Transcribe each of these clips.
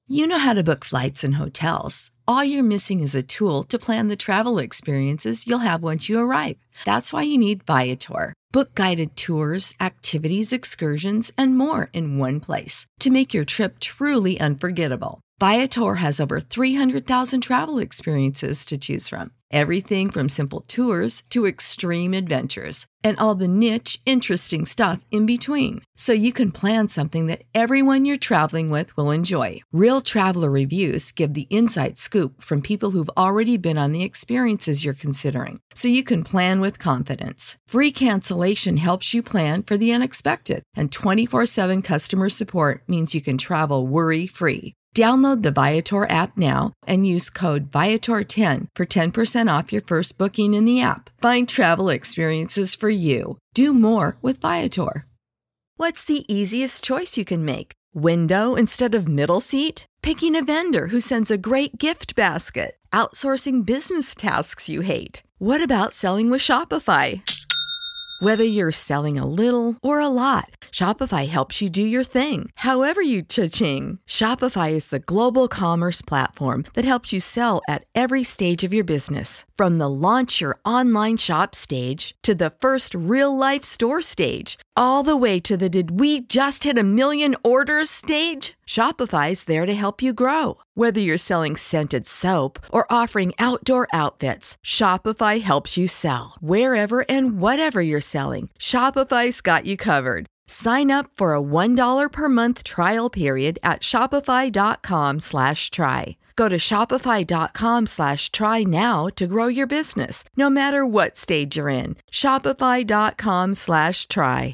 You know how to book flights and hotels. All you're missing is a tool to plan the travel experiences you'll have once you arrive. That's why you need Viator. Book guided tours, activities, excursions, and more in one place to make your trip truly unforgettable. Viator has over 300,000 travel experiences to choose from. Everything from simple tours to extreme adventures and all the niche, interesting stuff in between. So you can plan something that everyone you're traveling with will enjoy. Real traveler reviews give the inside scoop from people who've already been on the experiences you're considering. So you can plan with confidence. Free cancellation helps you plan for the unexpected. And 24/7 customer support means you can travel worry-free. Download the Viator app now and use code Viator10 for 10% off your first booking in the app. Find travel experiences for you. Do more with Viator. What's the easiest choice you can make? Window instead of middle seat? Picking a vendor who sends a great gift basket? Outsourcing business tasks you hate? What about selling with Shopify? Whether you're selling a little or a lot, Shopify helps you do your thing, however you cha-ching. Shopify is the global commerce platform that helps you sell at every stage of your business. From the launch your online shop stage to the first real-life store stage, all the way to the did we just hit a million orders stage? Shopify's there to help you grow. Whether you're selling scented soap or offering outdoor outfits, Shopify helps you sell. Wherever and whatever you're selling, Shopify's got you covered. Sign up for a $1 per month trial period at shopify.com/try. Go to shopify.com/try now to grow your business, no matter what stage you're in. Shopify.com/try.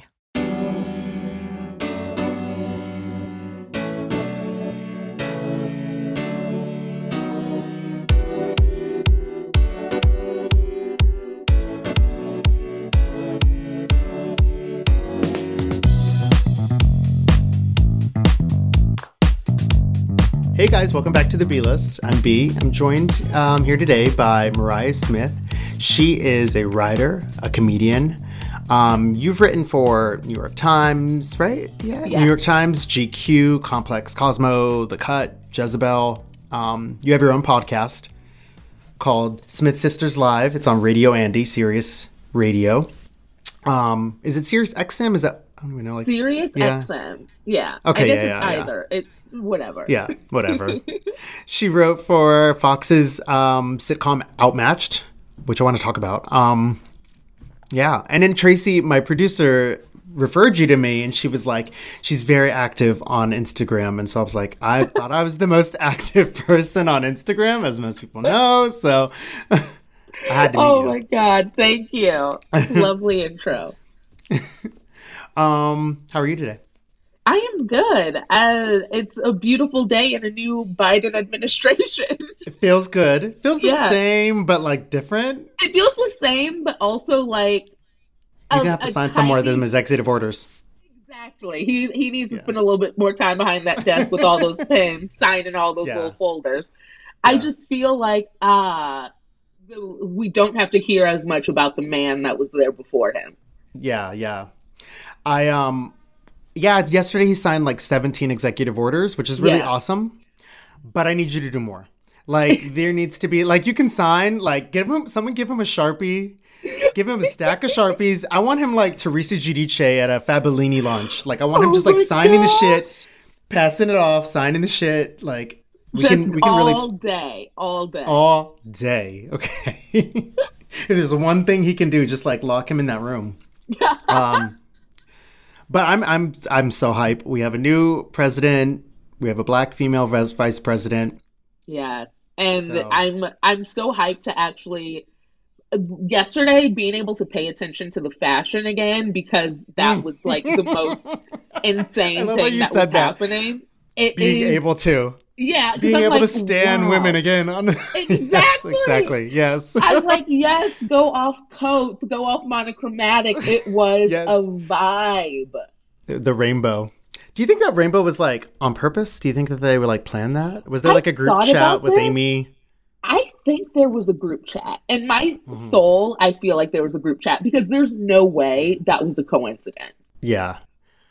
Hey guys, welcome back to the B-List. I'm B. I'm joined here today by Mariah Smith. She is a writer, a comedian. You've written for New York Times, right? Yeah. New York Times, GQ, Complex Cosmo, The Cut, Jezebel. You have your own podcast called Smith Sisters Live. It's on Radio Andy, Sirius Radio. Is it Sirius XM? Is that, I don't even know. Sirius XM. Yeah. Okay. I guess it's either. It's whatever. Yeah, whatever. She wrote for Fox's sitcom Outmatched, which I want to talk about. Yeah. And then Tracy, my producer, referred you to me, and she was like, she's very active on Instagram. And so I was like, I thought I was the most active person on Instagram, as most people know. So I had to meet you. My God. Thank you. Lovely intro. How are you today? I am good. It's a beautiful day in a new Biden administration. It feels good. It feels the same, but like different. It feels the same, but also like you're gonna have to sign some more of them executive orders. Exactly. He needs to spend a little bit more time behind that desk with all those pens, signing all those little folders. Yeah. I just feel like we don't have to hear as much about the man that was there before him. Yeah. Yesterday he signed like 17 executive orders, which is really awesome. But I need you to do more. Like there needs to be like you can sign, like give him a Sharpie, give him a stack of Sharpies. I want him like Teresa Giudice at a Fabellini launch. Like I want him just like signing the shit, passing it off, signing the shit. Like we can all day. Okay. If there's one thing he can do, just like lock him in that room. But I'm so hype. We have a new president. We have a black female vice president. Yes, and so. I'm so hyped to actually yesterday being able to pay attention to the fashion again, because that was like the most insane thing that was happening. Being able to stand women again. Exactly. Exactly. Yes. I'm like, yes, go off coats, go off monochromatic. It was a vibe. The rainbow. Do you think that rainbow was like on purpose? Do you think that they were like planned that? Was there like a group chat with Amy? I think there was a group chat. In my soul, I feel like there was a group chat, because there's no way that was a coincidence. Yeah.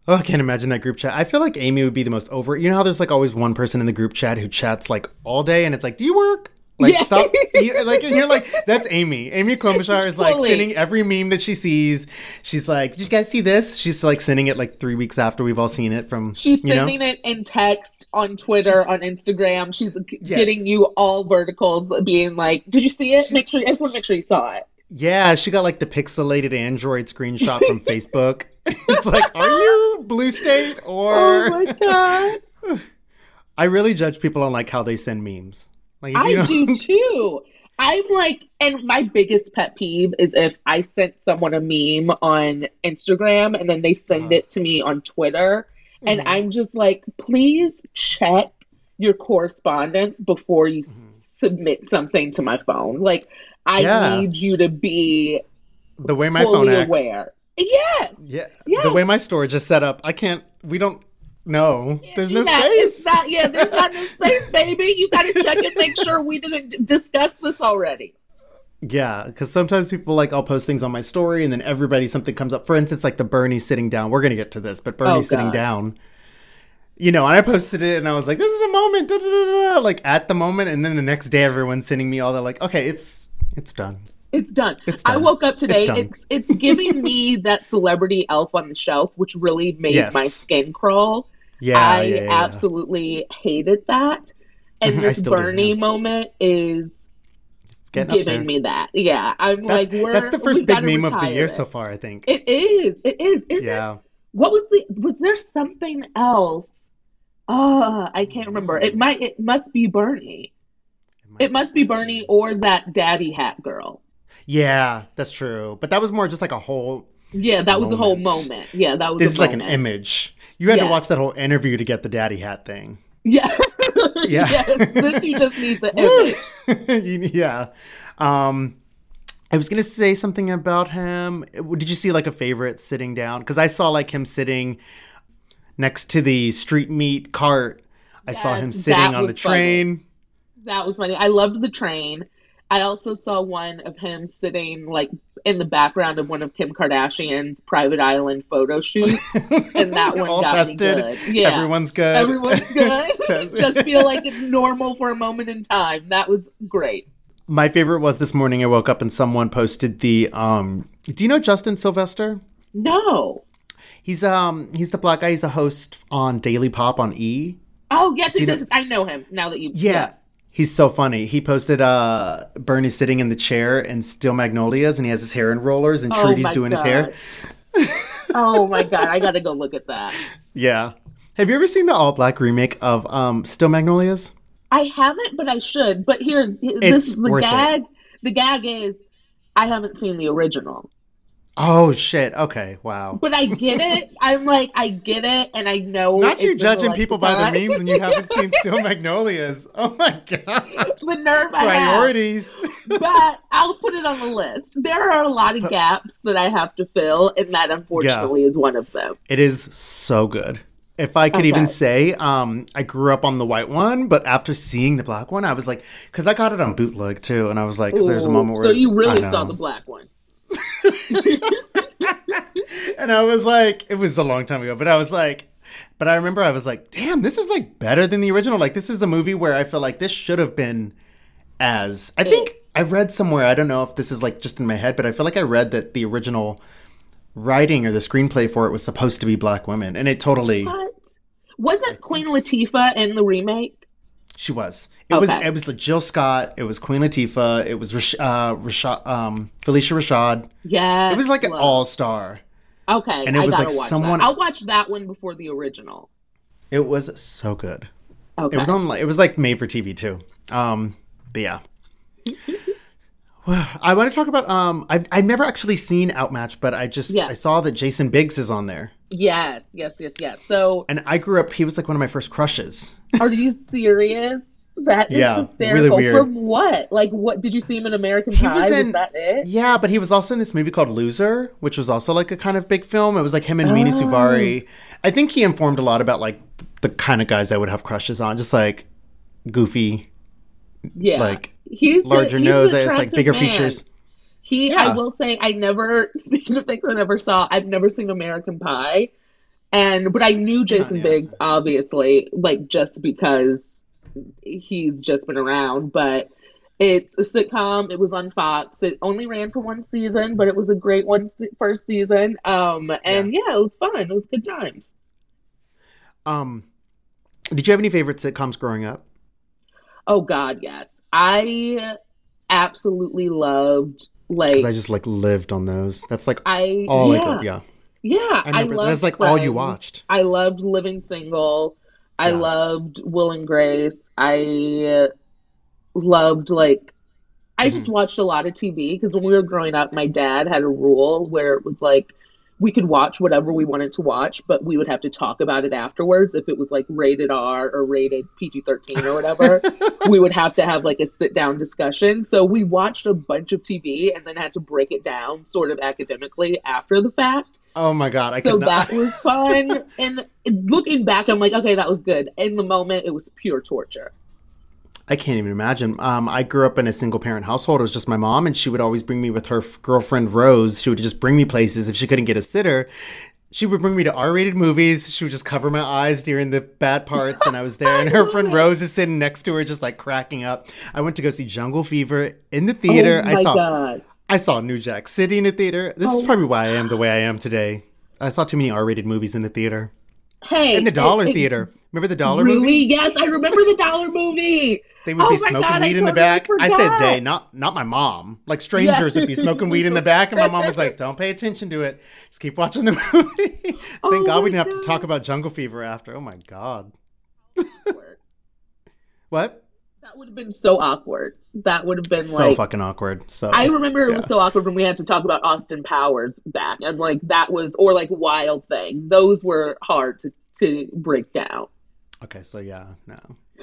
Oh, I can't imagine that group chat. I feel like Amy would be the most over. You know how there's like always one person in the group chat who chats like all day, and it's like, "Do you work? Like, Yeah. stop." Like, and you're like, "That's Amy." Amy Klobuchar is like Fully. sending every meme that she sees. She's like, "Did you guys see this?" She's like sending it like 3 weeks after we've all seen it. From She's sending it in text on Twitter, on Instagram. She's getting you all verticals, being like, "Did you see it? Make sure. I just want to make sure you saw it." Yeah, she got like the pixelated Android screenshot from Facebook. It's like, are you Blue State or? Oh my god! I really judge people on like how they send memes. Like, I do too. I'm like, and my biggest pet peeve is if I sent someone a meme on Instagram and then they send it to me on Twitter, and I'm just like, please check your correspondence before you submit something to my phone. Like, I need you to be the way my fully phone acts. aware. Yes. Yeah. Yes. The way my storage is set up, we don't know. There's no space. There's not no space, baby. You got to check and make sure we didn't discuss this already. Yeah, because sometimes people like, I'll post things on my story and then something comes up. For instance, like the Bernie sitting down. We're going to get to this, but Bernie sitting down. You know, and I posted it and I was like, this is a moment, da, da, da, da, like at the moment. And then the next day, everyone's sending me all that, like, okay, it's done. It's done. It's done. I woke up today. It's giving me that celebrity elf on the shelf, which really made my skin crawl. Yeah, I absolutely hated that. And this Bernie moment is giving me that. Yeah, that's the first big meme of the year so far, I think. It is. It is. Isn't it? What was there something else? I can't remember. It must be Bernie. It must be Bernie or that daddy hat girl. Yeah, that's true. But that was more just like a whole that was a whole moment. Yeah, that was This is like an image. You had to watch that whole interview to get the daddy hat thing. Yeah. Yeah. Yes, this you just need the image. Yeah. I was going to say something about him. Did you see like a favorite sitting down? Because I saw like him sitting next to the street meat cart. I saw him sitting on the train. Funny. That was funny. I loved the train. I also saw one of him sitting like in the background of one of Kim Kardashian's private island photo shoots. And that one got tested. me good. Yeah. Everyone's good. Everyone's good. Just feel like it's normal for a moment in time. That was great. My favorite was this morning I woke up and someone posted the do you know Justin Sylvester? No. He's the black guy. He's a host on Daily Pop on E. Oh, yes. I know him now that you Yeah. He's so funny. He posted Bernie sitting in the chair in Steel Magnolias, and he has his hair in rollers, and Trudy's doing his hair. Oh my god, I gotta go look at that. Yeah. Have you ever seen the all-black remake of Steel Magnolias? I haven't, but I should. But the gag is I haven't seen the original. Oh, shit. Okay. Wow. But I get it. I'm like, I get it. And I know. Not you judging people by their memes and you haven't seen Steel Magnolias. Oh, my God. The nerve Priorities. I have. But I'll put it on the list. There are a lot of gaps that I have to fill. And that, unfortunately, is one of them. It is so good. If I could even say, I grew up on the white one, but after seeing the black one, I was like, because I got it on bootleg, too. And I was like, because there's a moment where. So you really saw the black one. And I was like, it was a long time ago, but I remember I was like, damn, this is like better than the original. Like, this is a movie where I feel like this should have been I think I read somewhere, I don't know if this is like just in my head, but I feel like I read that the original writing or the screenplay for it was supposed to be black women. And it totally. What? Wasn't Queen Latifah in the remake? She was. It was like Jill Scott. It was Queen Latifah. It was Felicia Rashad. Yeah. It was like an all-star. Okay. And it was like someone. I'll watch that one before the original. It was so good. Okay. It was like made for TV too. But yeah. I want to talk about I've never actually seen Outmatch, but I saw that Jason Biggs is on there. Yes. So, and I grew up. He was like one of my first crushes. Are you serious? That is hysterical. Really weird. From what? Like, what did you see him in American Pie? Was that it? Yeah, but he was also in this movie called Loser, which was also like a kind of big film. It was like him and Mini Suvari. I think he informed a lot about like the kind of guys I would have crushes on, just like goofy, like larger nose, it's like bigger features. I will say, speaking of things I've never seen American Pie, But I knew Jason Biggs, obviously, like, just because he's just been around. But it's a sitcom. It was on Fox. It only ran for one season, but it was a great first season. It was fun. It was good times. Did you have any favorite sitcoms growing up? Oh God, yes. I absolutely loved, like, 'cause I just like lived on those. That's like I remember loved that's like Friends. all you watched. I loved Living Single. I loved Will and Grace. I loved, like, I just watched a lot of TV because when we were growing up, my dad had a rule where it was like we could watch whatever we wanted to watch, but we would have to talk about it afterwards. If it was like rated R or rated PG-13 or whatever, we would have to have like a sit-down discussion. So we watched a bunch of TV and then had to break it down sort of academically after the fact. Oh my God. That was fun. And looking back, I'm like, okay, that was good. In the moment, it was pure torture. I can't even imagine. I grew up in a single parent household. It was just my mom, and she would always bring me with her girlfriend Rose. She would just bring me places. If she couldn't get a sitter, she would bring me to R-rated movies. She would just cover my eyes during the bad parts, and I was there. And her friend Rose is sitting next to her, just like cracking up. I went to go see Jungle Fever in the theater. Oh my God. I saw New Jack City in the theater. This is probably why I am the way I am today. I saw too many R-rated movies in the theater. Hey, in the Dollar Theater. Remember the Dollar movie? Really? Yes, I remember the Dollar movie. They would be smoking weed in the back. I said they, not my mom. Like strangers would be smoking weed in the back, and my mom was like, "Don't pay attention to it. Just keep watching the movie." Thank God we didn't have to talk about Jungle Fever after. Oh my God. What? That would have been so awkward. That would have been so fucking awkward. So I remember it was so awkward when we had to talk about Austin Powers back, and like that was, or like Wild Thing. Those were hard to break down. Okay, so yeah, no.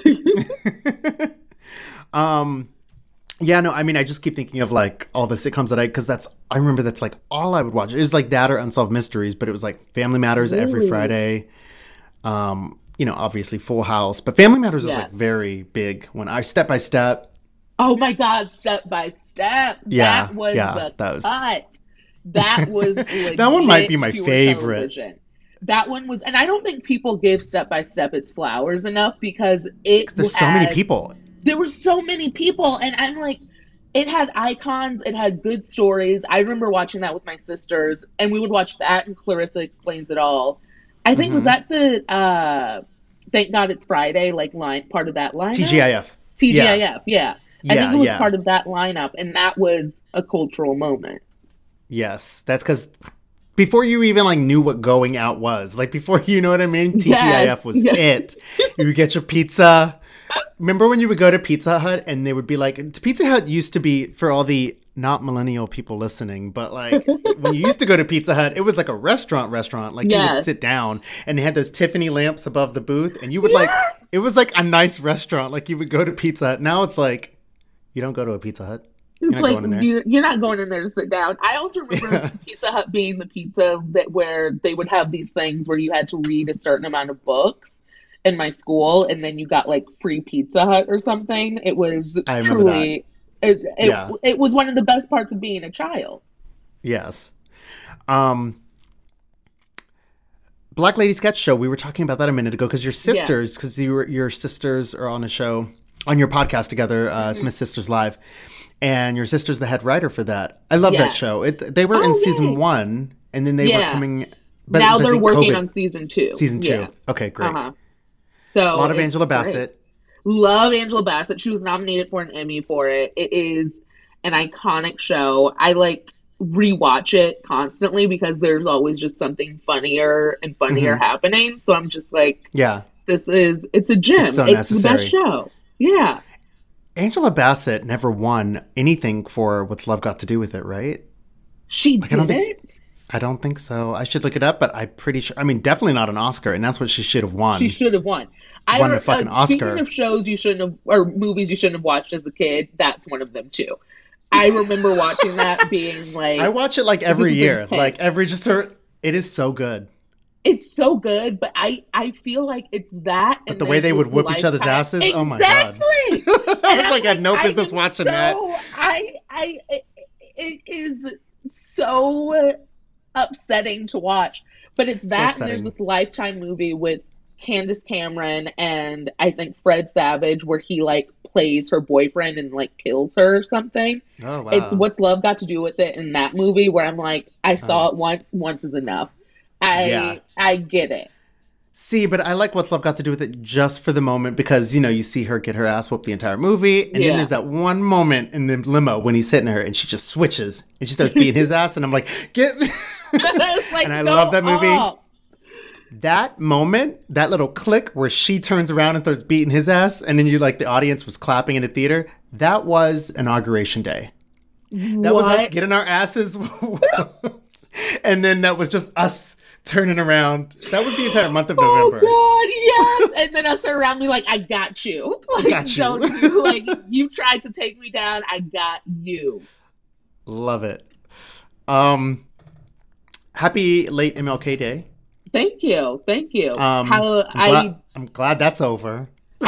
Yeah, no, I mean, I just keep thinking of like all the sitcoms that I remember that's like all I would watch. It was like that or Unsolved Mysteries, but it was like Family Matters every Friday. Obviously Full House, but Family Matters was like very big when Step by Step. Oh my God, Step by Step. Yeah, that was that was cut. That was that one might be my favorite. Television. That one was, and I don't think people give Step by Step its flowers enough because there's so many people. There were so many people, and I'm like, it had icons, it had good stories. I remember watching that with my sisters, and we would watch that and Clarissa Explains It All. I think was that the Thank God It's Friday part of that lineup? TGIF, yeah. I think it was part of that lineup, and that was a cultural moment. Yes, that's because before you even like knew what going out was, like before, you know what I mean? TGIF was it. You would get your pizza. Remember when you would go to Pizza Hut and they would be like, Pizza Hut used to be, for all the not millennial people listening, but like when you used to go to Pizza Hut, it was like a restaurant. Like you would sit down and they had those Tiffany lamps above the booth and you would like, it was like a nice restaurant. Like you would go to Pizza Hut. Now it's like, you don't go to a Pizza Hut. You're not going in there. You're not going in there to sit down. I also remember Pizza Hut being the pizza where they would have these things where you had to read a certain amount of books in my school, and then you got like free Pizza Hut or something. It was truly, it was one of the best parts of being a child. Yes. Black Lady Sketch Show. We were talking about that a minute ago because your sisters, because your sisters are on a show on your podcast together, Smith Sisters Live. And your sister's the head writer for that. I love that show. They were in season 1, and then they were coming. But now they're working on season 2. Season 2. Okay, great. So a lot of Angela Bassett. Great. Love Angela Bassett. She was nominated for an Emmy for it. It is an iconic show. I like rewatch it constantly because there's always just something funnier and funnier happening. So I'm just like, it's a gem. It's so it's the best show. Yeah. Angela Bassett never won anything for What's Love Got to Do with It, right? She didn't? I don't think so. I should look it up, but I'm pretty sure. I mean, definitely not an Oscar, and that's what she should have won. She should have won. Won a fucking Oscar. Speaking of shows you shouldn't have, or movies you shouldn't have watched as a kid, that's one of them too. I remember watching that being like... I watch it like every year. Like it is so good. It's so good, but I feel like it's that. But the way they would whoop each other's asses, exactly. Oh my God. I was like, I had no business watching that. It is so upsetting to watch. But it's that, and there's this Lifetime movie with Candace Cameron and I think Fred Savage where he like plays her boyfriend and like kills her or something. Oh wow. It's What's Love Got to Do with It in that movie where I'm like, I saw it once is enough. I get it. See, but I like What's Love Got to Do with It just for the moment because, you know, you see her get her ass whooped the entire movie. And then there's that one moment in the limo when he's hitting her and she just switches and she starts beating his ass. And I'm like, like, and I love that movie. That moment, that little click where she turns around and starts beating his ass. And then the audience was clapping in the theater. That was Inauguration Day. That was us getting our asses whooped. And then that was just us turning around. That was the entire month of November. Oh God, yes. And then us around me like, I got you. Like, I got you. Like, you tried to take me down. I got you. Love it. Happy late MLK Day. Thank you. I'm glad that's over.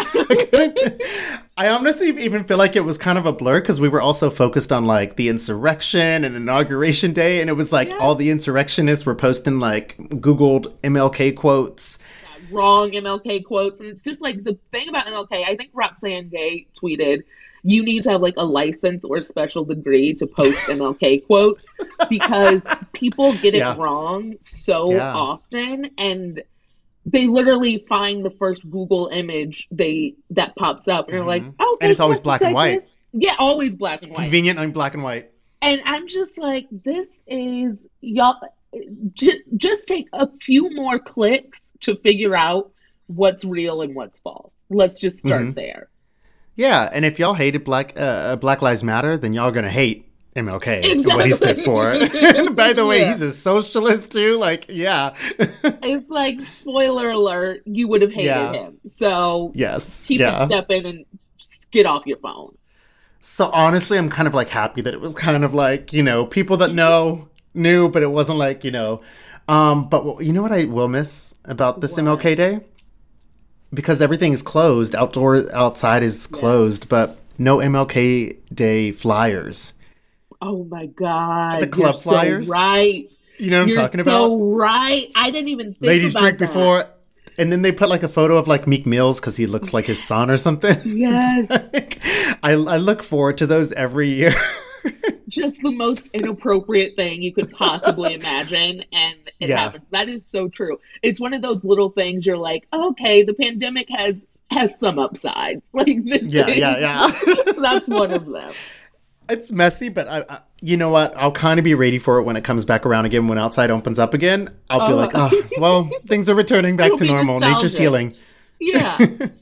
I honestly even feel like it was kind of a blur because we were also focused on like the insurrection and Inauguration Day, and it was like all the insurrectionists were posting like Googled MLK quotes. Wrong MLK quotes, and it's just like the thing about MLK. I think Roxane Gay tweeted, "You need to have like a license or a special degree to post MLK quotes because people get it wrong so often and." They literally find the first Google image that pops up, and they're like, "Oh, and it's always black and white." Yeah, always black and white. Convenient and black and white. And I'm just like, this is y'all. Just take a few more clicks to figure out what's real and what's false. Let's just start there. Yeah, and if y'all hated Black Lives Matter, then y'all gonna hate MLK and what he stood for. By the way, he's a socialist too. Like, it's like, spoiler alert, you would have hated him. So keep it stepping and get off your phone. So honestly, I'm kind of like happy that it was kind of like, you know, people that knew, but it wasn't like, you know. But you know what I will miss about this MLK Day? Because everything is closed. Outside is closed, but no MLK Day flyers. Oh my God. The club flyers? So right. You know what I'm talking about? So right. I didn't even think Ladies about drink that. before. And then they put like a photo of like Meek Mills because he looks like his son or something. Yes. Like, I look forward to those every year. Just the most inappropriate thing you could possibly imagine. And it happens. That is so true. It's one of those little things you're like, okay, the pandemic has some upsides. Like this. Yeah. That's one of them. It's messy, but I you know what? I'll kind of be ready for it when it comes back around again. When outside opens up again, I'll be like, oh, well, things are returning back to normal. Nostalgic. Nature's healing. Yeah.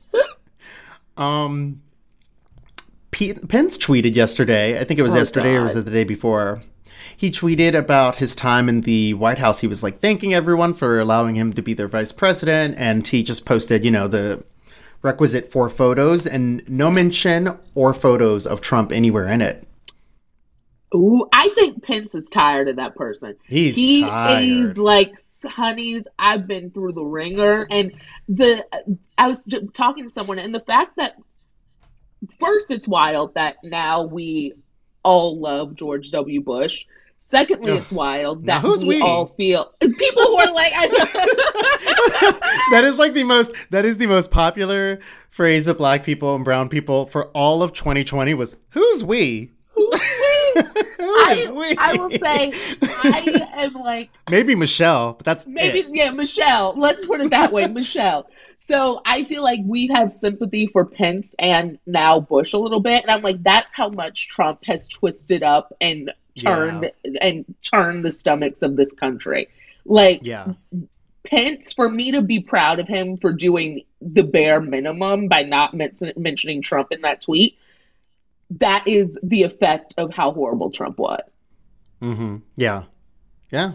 Pence tweeted yesterday. I think it was yesterday or was it the day before? He tweeted about his time in the White House. He was like thanking everyone for allowing him to be their vice president, and he just posted, you know, the requisite 4 photos and no mention or photos of Trump anywhere in it. Ooh, I think Pence is tired of that person. He tired. He's like, honeys, I've been through the ringer. And I was talking to someone, and the fact that first, it's wild that now we all love George W. Bush. Secondly, it's wild that we all feel people who are like, that is the most popular phrase of Black people and brown people for all of 2020 was, who's we? I will say I am like, maybe Michelle, but that's Michelle. Let's put it that way, Michelle. So I feel like we have sympathy for Pence and now Bush a little bit, and I'm like, that's how much Trump has twisted up and turned the stomachs of this country. Like, Pence, for me to be proud of him for doing the bare minimum by not mentioning Trump in that tweet. That is the effect of how horrible Trump was. Mm-hmm. Yeah. But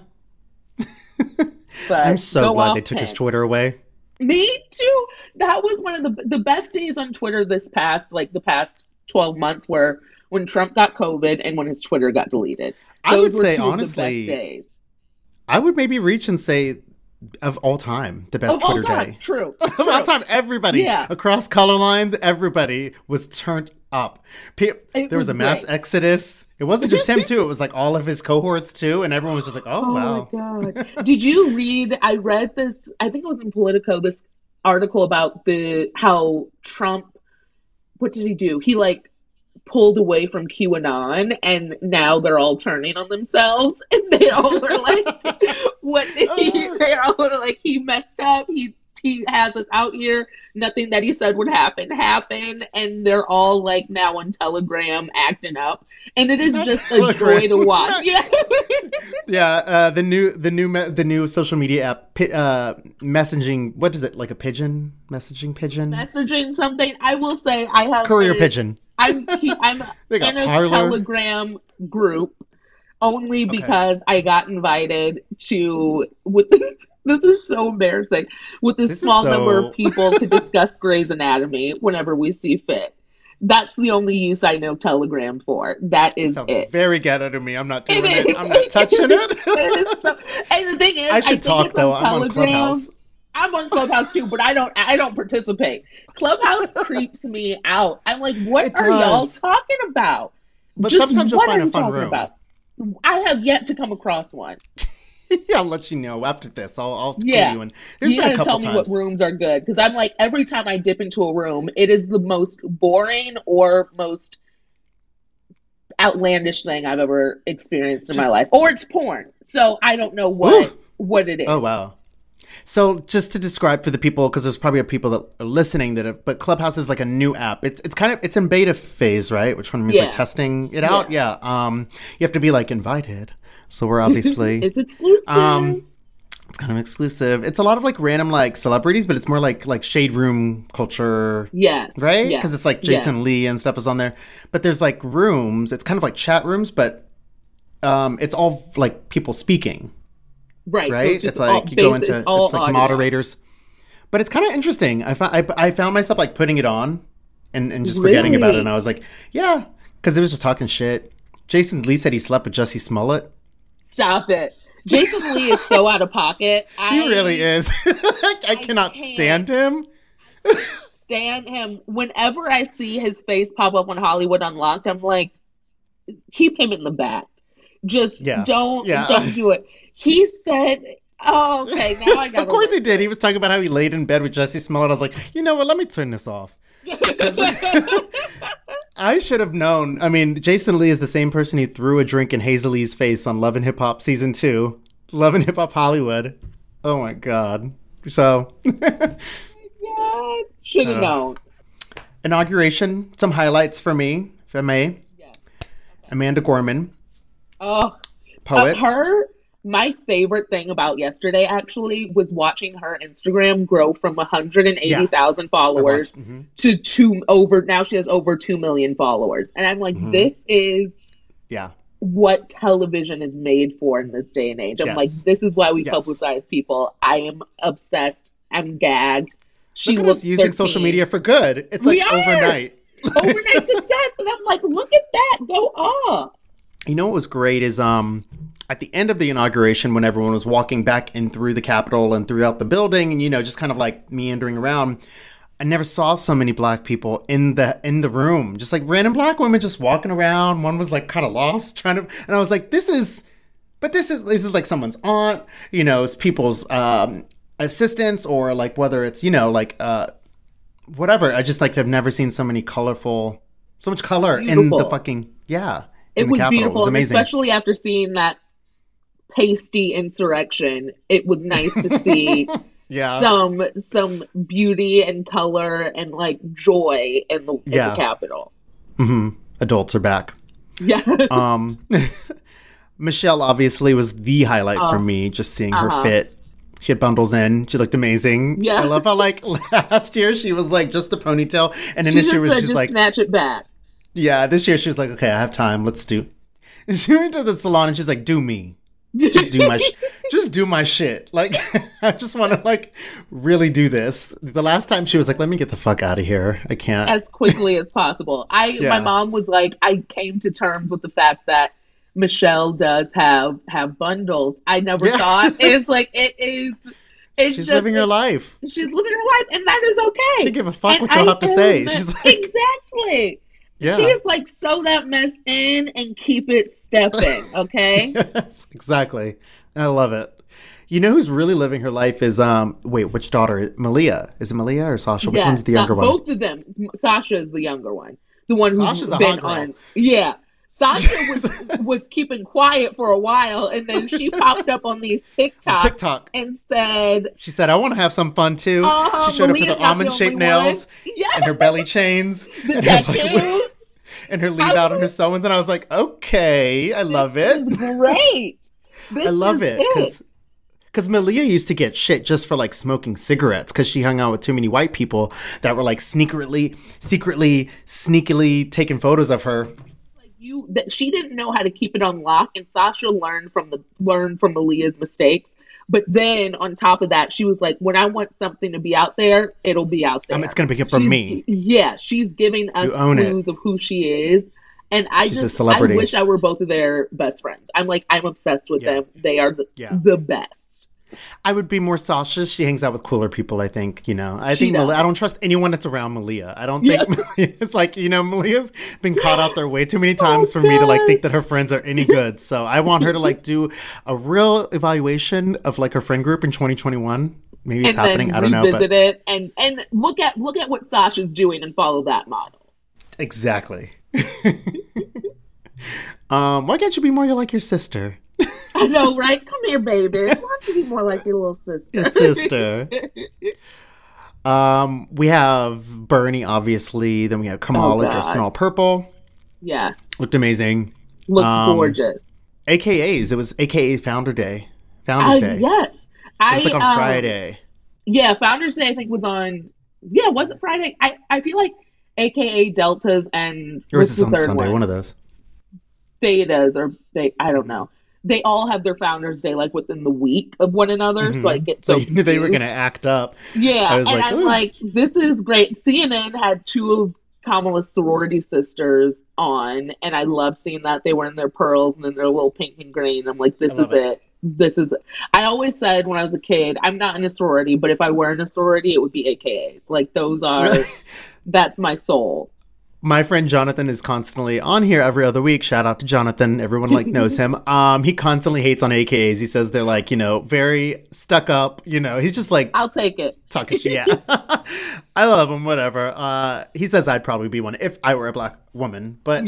I'm so glad they took his Twitter away. Me too. That was one of the best days on Twitter the past 12 months when Trump got COVID and when his Twitter got deleted. I would say, honestly, best days. I would maybe reach and say of all time, the best Twitter day. True. Of all time, everybody across color lines, everybody was turned up. There was a mass exodus. It wasn't just him too. It was like all of his cohorts too, and everyone was just like, "Oh wow!" My God! Did you read? I read this. I think it was in Politico. This article about how Trump. What did he do? He like pulled away from QAnon, and now they're all turning on themselves, and they all are like, "What did he?" They're all like, "He messed up. He has us out here. Nothing that he said would happen happened," and they're all like now on Telegram acting up, and it is just a joy to watch. Yeah, yeah. The new social media app, messaging. What is it, like a pigeon? Messaging something. I will say I have Courier Pigeon. I'm in a Telegram group only because I got invited to this is so embarrassing, with this small number of people to discuss Grey's Anatomy whenever we see fit. That's the only use I know Telegram for. That is sounds it. Very ghetto to me. I'm not doing it. I'm not touching it. And the thing is, I should talk though. I'm on Clubhouse. I'm on Clubhouse too, but I don't participate. Clubhouse creeps me out. I'm like, what are y'all talking about? But sometimes you'll find a fun room. I have yet to come across one. Yeah, I'll let you know after this. I'll clue you in. You gotta tell me what rooms are good, because I'm like, every time I dip into a room, it is the most boring or most outlandish thing I've ever experienced in my life, or it's porn. So I don't know what it is. Oh wow. So just to describe for the people, because there's probably people that are listening but Clubhouse is like a new app. It's in beta phase, right? Which one means like testing it out. Yeah. You have to be like invited. So we're obviously it's exclusive. It's kind of exclusive. It's a lot of like random like celebrities, but it's more like shade room culture. Yes. Right? Because it's like Jason Lee and stuff is on there. But there's like rooms. It's kind of like chat rooms, but it's all like people speaking. Right. Right? So it's like you go into it's like moderators. But it's kind of interesting. I found myself like putting it on and just forgetting about it. And I was like, yeah, because it was just talking shit. Jason Lee said he slept with Jussie Smollett. Stop it. Jason Lee is so out of pocket. He really is. I cannot stand him. Stand him. Whenever I see his face pop up on Hollywood Unlocked, I'm like, keep him in the back. Just don't do it. He said, oh, okay, now I got Of course he did. He was talking about how he laid in bed with Jussie Smollett. I was like, you know what? Let me turn this off. I should have known. I mean, Jason Lee is the same person who threw a drink in Hazel Lee's face on Love and Hip Hop Season 2. Love and Hip Hop Hollywood. Oh my God. So. Should have known. Inauguration. Some highlights for me, if I may. Yeah. Okay. Amanda Gorman. Oh. Poet. My favorite thing about yesterday, actually, was watching her Instagram grow from 180,000 followers to now she has over 2 million followers. And I'm like, this is what television is made for in this day and age. I'm like, this is why we publicize people. I am obsessed. I'm gagged. She was using social media for good. It's like overnight. Overnight success. And I'm like, look at that. Go off. You know what was great is at the end of the inauguration, when everyone was walking back in through the Capitol and throughout the building, and just kind of like meandering around, I never saw so many Black people in the room, just like random Black women just walking around. One was like kind of lost, and I was like, this is like someone's aunt, it's people's assistants, or like whether it's whatever. I just like have never seen so much color in the fucking It was beautiful. It was amazing. Especially after seeing that pasty insurrection, it was nice to see some beauty and color and like joy in the Capitol. Mm-hmm. Adults are back. Yeah. Michelle obviously was the highlight for me, just seeing her fit. She had bundles in. She looked amazing. Yeah. I love how like last year she was like just a ponytail, and then this year was just like snatch it back. Yeah, this year she was like, okay, I have time. Let's do. And she went to the salon and she's like, do me. Just do my shit. Like, I just want to like really do this. The last time she was like, let me get the fuck out of here. I can't. As quickly as possible. My mom was like, I came to terms with the fact that Michelle does have bundles. I never thought. It's like, she's just living her life. She's living her life, and that is okay. She give a fuck what you'll have to say. She's like, exactly. Yeah. She is like, sew that mess in and keep it stepping, okay? Yes, exactly. I love it. You know who's really living her life is wait, which daughter? Malia. Is it Malia or Sasha? Which one's the younger one? Both of them. Sasha is the younger one. The one who's Sasha's been on. Yeah. Sasha was keeping quiet for a while, and then she popped up on these TikTok and said, she said, I want to have some fun too. She showed Malia's up with her almond-shaped nails and her belly chains. The tattoos. And her leave out and her sewings. And I was like, okay, I love it. This is great. I love it. Because Malia used to get shit just for like smoking cigarettes because she hung out with too many white people that were like secretly, sneakily taking photos of her. That she didn't know how to keep it on lock, and Sasha learned from Malia's mistakes. But then on top of that, she was like, when I want something to be out there, it'll be out there. It's going to be from me. Yeah, she's giving us clues of who she is. And she's a celebrity. I wish I were both of their best friends. I'm obsessed with them. They are the best. I would be more Sasha. She hangs out with cooler people, I think, I think I don't trust anyone that's around Malia. I don't think Malia's like, Malia's been caught out there way too many times for me to like think that her friends are any good. So I want her to like do a real evaluation of like her friend group in 2021. Maybe it's happening. I don't know. Revisit it and look at what Sasha's doing and follow that model. Exactly. Why can't you be more like your sister? I know, right? Come here, baby. Why don't you be more like your little sister? Your sister. We have Bernie, obviously. Then we have Kamala dressed in all purple. Yes. Looked amazing. Looked gorgeous. AKAs. It was AKA Founders Day. Yes. It was like on Friday. Yeah, Founders Day, I think, was on... Yeah, was it Friday? I feel like AKA Deltas and... Or was this on Sunday? One of those. Thetas, I don't know. They all have their Founders Day like within the week of one another, so I get so you knew they were going to act up. Yeah, I'm like, this is great. CNN had two of Kamala's sorority sisters on, and I loved seeing that. They were in their pearls and in their little pink and green. I'm like, this is it. This is it. I always said when I was a kid, I'm not in a sorority, but if I were in a sorority, it would be AKAs. Like those are, that's my soul. My friend Jonathan is constantly on here every other week. Shout out to Jonathan. Everyone knows him. He constantly hates on AKAs. He says they're like, very stuck up. He's just like, I'll take it. Talking shit. Yeah. I love him. Whatever. He says I'd probably be one if I were a black woman. But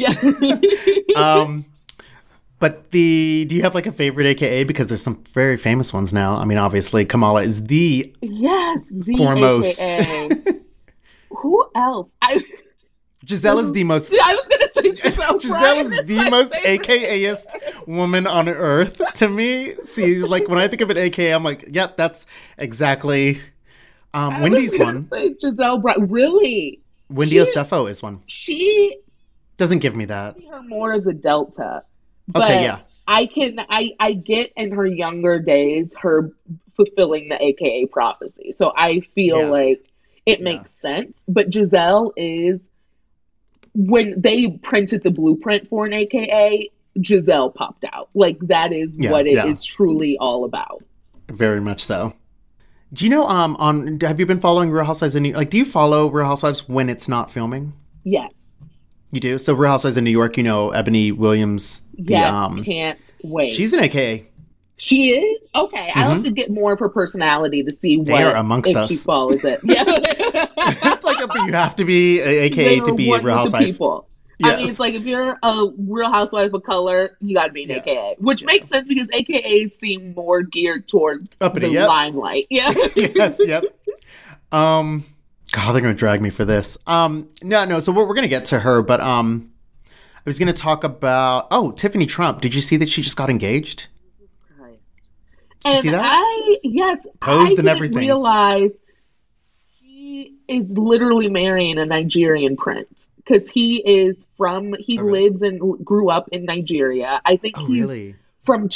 but do you have like a favorite AKA? Because there's some very famous ones now. I mean, obviously Kamala is the foremost. AKA. Who else? Giselle is the most... I was going to say Giselle. Giselle is the most AKA-est woman on earth to me. See, like when I think of an AKA, I'm like, yep, that's exactly... Wendy's one. Giselle Brown. Really? Wendy Osefo is one. She... Doesn't give me that. I see her more as a Delta. But yeah. I get in her younger days, her fulfilling the AKA prophecy. So I feel like it makes sense. But Giselle is... When they printed the blueprint for an AKA, Giselle popped out. Like, that is what it is truly all about. Very much so. Do you know, have you been following Real Housewives in New York? Like, do you follow Real Housewives when it's not filming? Yes. You do? So Real Housewives in New York, Ebony Williams. Can't wait. She's an AKA. She is? Okay. I'll have to get more of her personality to see they are amongst us. She follows it. Yeah. That's like you have to be an AKA to be a Real Housewife. People. Yes. I mean, it's like if you're a Real Housewife of color, you got to be an AKA, which makes sense because AKAs seem more geared toward the limelight. Yeah. Yes. Yep. God, they're gonna drag me for this. No. So we're gonna get to her, but I was gonna talk about Tiffany Trump. Did you see that she just got engaged? Did you see that? Posed and everything. Realize she is literally marrying a Nigerian prince because he lives and grew up in Nigeria. I think he's from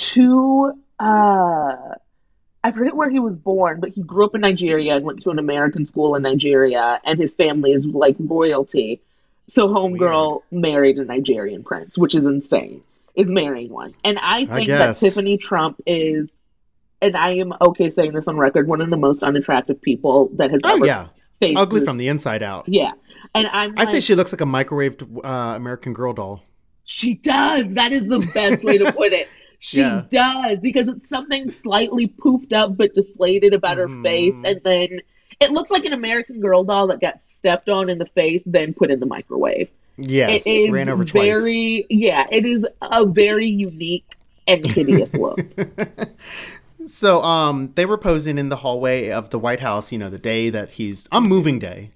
I forget where he was born, but he grew up in Nigeria and went to an American school in Nigeria, and his family is like royalty. So homegirl married a Nigerian prince, which is insane, is marrying one. And I think that Tiffany Trump is, and I am okay saying this on record, one of the most unattractive people that has ever faced ugly from the inside out. Yeah. And I say she looks like a microwaved American Girl doll. She does. That is the best way to put it. She does, because it's something slightly poofed up but deflated about her face, and then it looks like an American Girl doll that got stepped on in the face, then put in the microwave. Yes, it is ran over twice. It is a very unique and hideous look. So, they were posing in the hallway of the White House, the day that on moving day.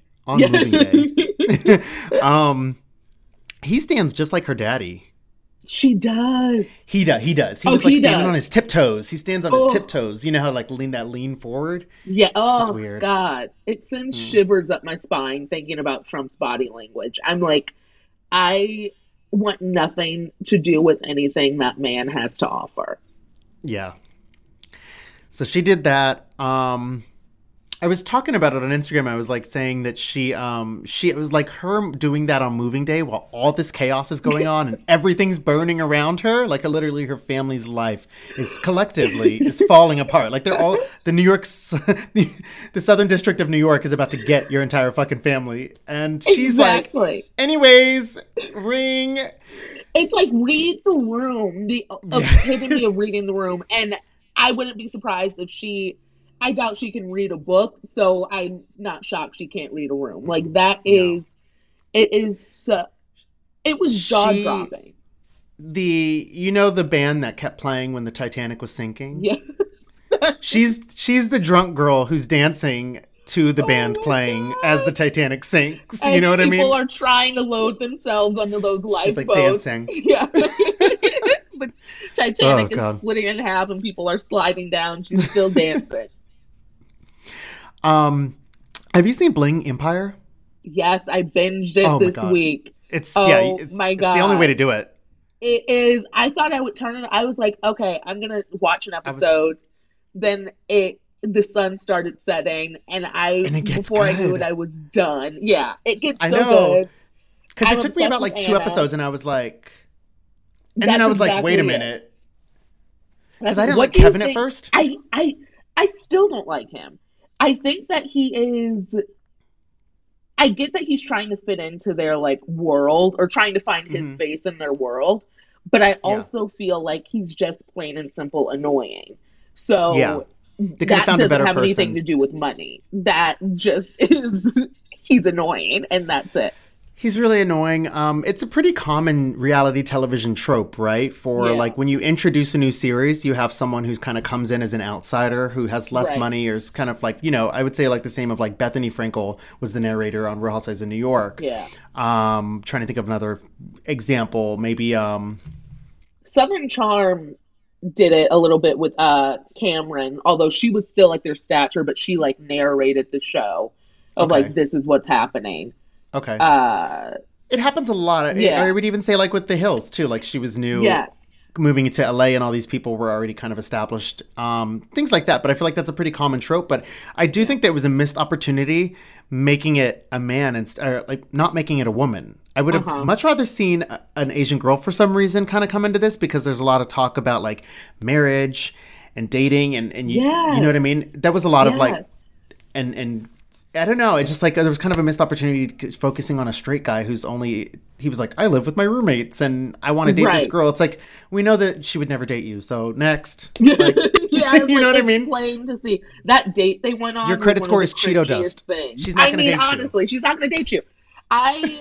He stands just like her daddy. She does. He does. He was standing on his tiptoes. He stands on his tiptoes. You know how lean forward? Yeah. Oh, that's weird. God. It sends shivers up my spine thinking about Trump's body language. I'm like, I want nothing to do with anything that man has to offer. Yeah. So she did that. I was talking about it on Instagram. I was saying that it was like her doing that on moving day while all this chaos is going on and everything's burning around her. Literally her family's life is collectively falling apart. They're all the the Southern District of New York is about to get your entire fucking family. And she's anyways, ring. It's read the room, the epitome of reading the room. And I wouldn't be surprised if I doubt she can read a book, so I'm not shocked she can't read a room. It was jaw-dropping. The band that kept playing when the Titanic was sinking? Yeah. She's the drunk girl who's dancing to the band playing as the Titanic sinks. You know what I mean? People are trying to load themselves onto those lifeboats. She's dancing. Yeah. The Titanic is splitting in half and people are sliding down. She's still dancing. Have you seen Bling Empire? Yes, I binged it this week. My God. It's the only way to do it. It is. I thought I would turn it. I was like, okay, I'm going to watch an episode. Then the sun started setting and before good. I knew it, I was done. Yeah, it gets good. Because it took me about 2 episodes and I was like, and then I was like, wait a minute. Because I didn't like Kevin at first. I still don't like him. I think that I get that he's trying to fit into their world or trying to find his space in their world, but I also feel like he's just plain and simple annoying. So that doesn't have anything to do with money. That just is, he's annoying and that's it. He's really annoying. It's a pretty common reality television trope, right? For when you introduce a new series, you have someone who kind of comes in as an outsider who has less money or is kind of I would say the same of Bethany Frankel was the narrator on Real Housewives of New York. Yeah. Trying to think of another example, maybe. Southern Charm did it a little bit with Cameron, although she was still their stature, but she narrated the show of this is what's happening. Okay. It happens a lot. I would even say with The Hills too. She was new, moving to LA, and all these people were already kind of established. Things like that. But I feel like that's a pretty common trope. But I do think there was a missed opportunity making it a man and not making it a woman. I would have much rather seen an Asian girl for some reason kind of come into this, because there's a lot of talk about marriage and dating and you know what I mean. That was a lot of and. I don't know. It just there was kind of a missed opportunity focusing on a straight guy he was I live with my roommates and I want to date this girl. It's we know that she would never date you. So next. You know what I mean? Plain to see. That date they went on. Your credit score is Cheeto dust. She's not going to date you. Honestly, she's not going to date you. I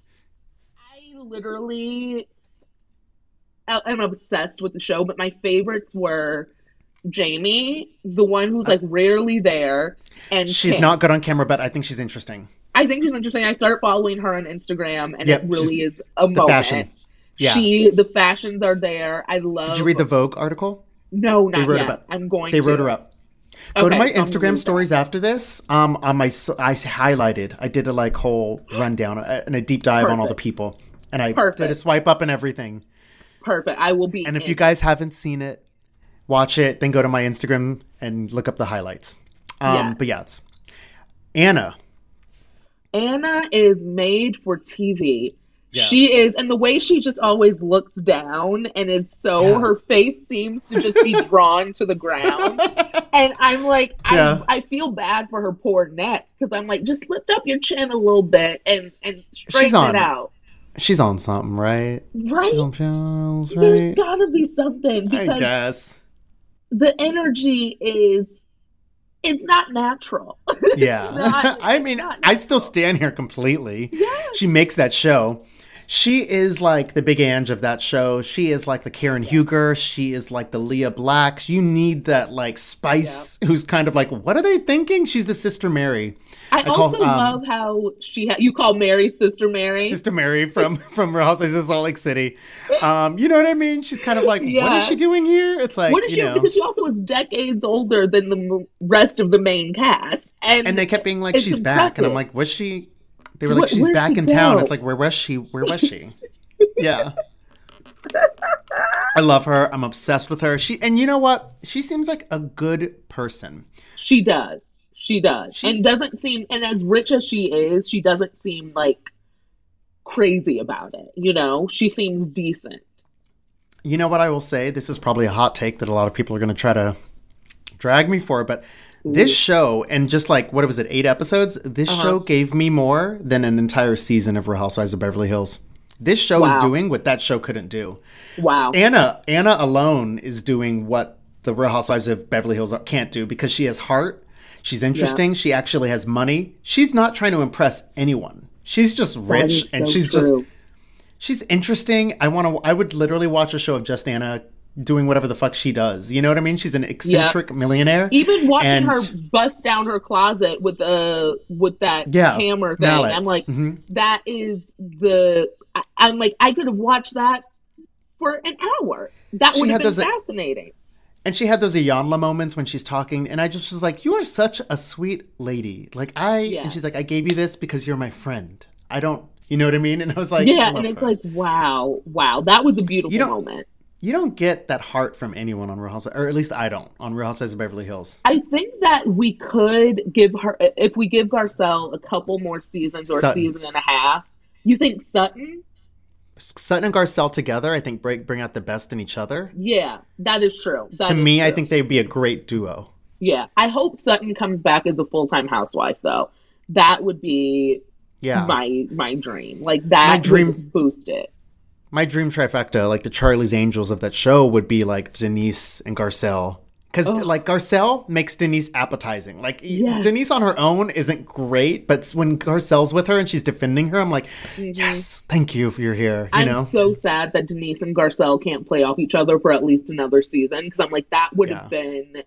literally am obsessed with the show, but my favorites were Jamie, the one who's rarely there, and she's Kim. Not good on camera, but I think she's interesting. I started following her on Instagram, and it really is a moment. Fashion. Yeah. The fashions are there. I love. Did you read the Vogue article? No, not yet. I'm going. They wrote her up. Go to my Instagram stories after this. I highlighted. I did a whole rundown and a deep dive on all the people, and I did a swipe up and everything. Perfect. I will be. And if you guys haven't seen it, watch it, then go to my Instagram and look up the highlights. But it's Anna. Anna is made for TV. Yes. She is, and the way she just always looks down and is so, her face seems to just be drawn to the ground. And I'm like, I feel bad for her poor neck, because I'm like, just lift up your chin a little bit and straighten it out. She's on something, right? Right? She's on pills, right? There's gotta be something, because I guess. The energy it's not natural. Yeah. I still stand here completely. Yes. She makes that show. She is like the Big Ange of that show. She is like the Karen Huger. She is like the Leah Black. You need that like spice who's kind of like, what are they thinking? She's the Sister Mary. I also love how you call Mary Sister Mary. Sister Mary from Real Housewives of Salt Lake City. You know what I mean? She's kind of like, what is she doing here? It's like, what is she? Because she also is decades older than the rest of the main cast. And they kept being like, she's impressive. Back. And I'm like, was she? They were like, she's back in town. It's like, where was she? Where was she? Yeah. I love her. I'm obsessed with her. And you know what? She seems like a good person. She does. And doesn't seem, and as rich as she doesn't seem like crazy about it. You know, she seems decent. You know what I will say? This is probably a hot take that a lot of people are going to try to drag me for, but this show, and just like, what was it, 8 episodes? This show gave me more than an entire season of Real Housewives of Beverly Hills. This show is doing what that show couldn't do. Wow. Anna alone is doing what the Real Housewives of Beverly Hills can't do, because she has heart. She's interesting. Yeah. She actually has money. She's not trying to impress anyone. She's just rich, and she's interesting. I would literally watch a show of just Anna doing whatever the fuck she does. You know what I mean? She's an eccentric millionaire. Even watching her bust down her closet with that hammer thing. Mallet. I'm like, that is I'm like, I could have watched that for an hour. That would have been fascinating. And she had those Iyanla moments when she's talking, and I just was like, you are such a sweet lady. Like, and she's like, I gave you this because you're my friend. I don't, you know what I mean? And I was like, and it's like, wow, that was a beautiful moment. You don't get that heart from anyone on Real Housewives, or at least I don't, on Real Housewives of Beverly Hills. I think that we could give her, if we give Garcelle a couple more seasons or a season and a half, you think Sutton and Garcelle together, I think bring out the best in each other. Yeah, that is true. To me, I think they'd be a great duo. Yeah, I hope Sutton comes back as a full-time housewife, though. That would be my dream. Like, that would boost it. My dream trifecta, like the Charlie's Angels of that show, would be like Denise and Garcelle. Because like Garcelle makes Denise appetizing. Like Denise on her own isn't great, but when Garcelle's with her and she's defending her, I'm like, yes, thank you for you're here. I'm so sad that Denise and Garcelle can't play off each other for at least another season. Because I'm like, that would have been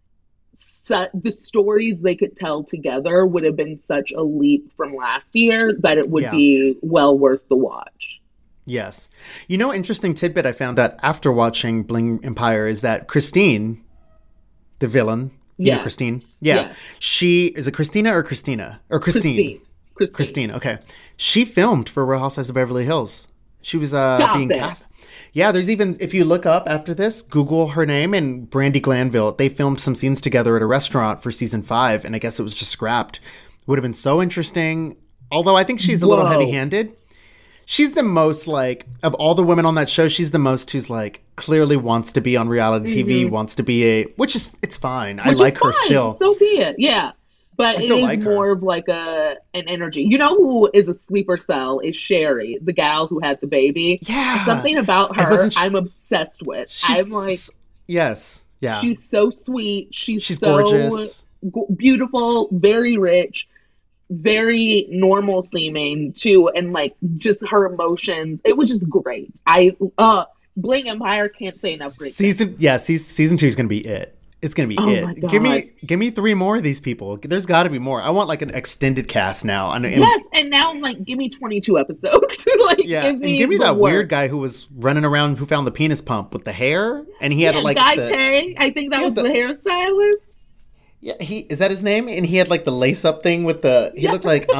the stories they could tell together would have been such a leap from last year that it would be well worth the watch. Yes. You know, interesting tidbit I found out after watching Bling Empire is that Christine, the villain, you know Christine? Yeah. She, is it Christina or Christina? Or Christine? Christine, okay. She filmed for Real Housewives of Beverly Hills. She was being cast. Yeah, there's even, if you look up after this, Google her name and Brandi Glanville. They filmed some scenes together at a restaurant for season 5, and I guess it was just scrapped. Would have been so interesting. Although I think she's a little heavy-handed. She's the most, like, of all the women on that show, she's the most who's, like, clearly wants to be on reality TV, wants to be it's fine. I like her still. So be it, yeah. But it is more of, like, an energy. You know who is a sleeper cell is Sherry, the gal who had the baby. Yeah. Something about her I'm obsessed with. I'm like... Yes, yeah. She's so sweet. She's so gorgeous. Beautiful, very rich. Very normal seeming too, and like just her emotions. It was just great. Bling Empire can't say enough great season 2 is gonna be it. It's gonna be it. Give me 3 more of these people. There's got to be more. I want like an extended cast now. Yes, and now I'm like, give me 22 episodes. Give me that weird guy who was running around who found the penis pump with the hair, and he had like Guy Tay. I think that was the hairstylist. Yeah, is that his name? And he had like the lace up thing with the. He looked like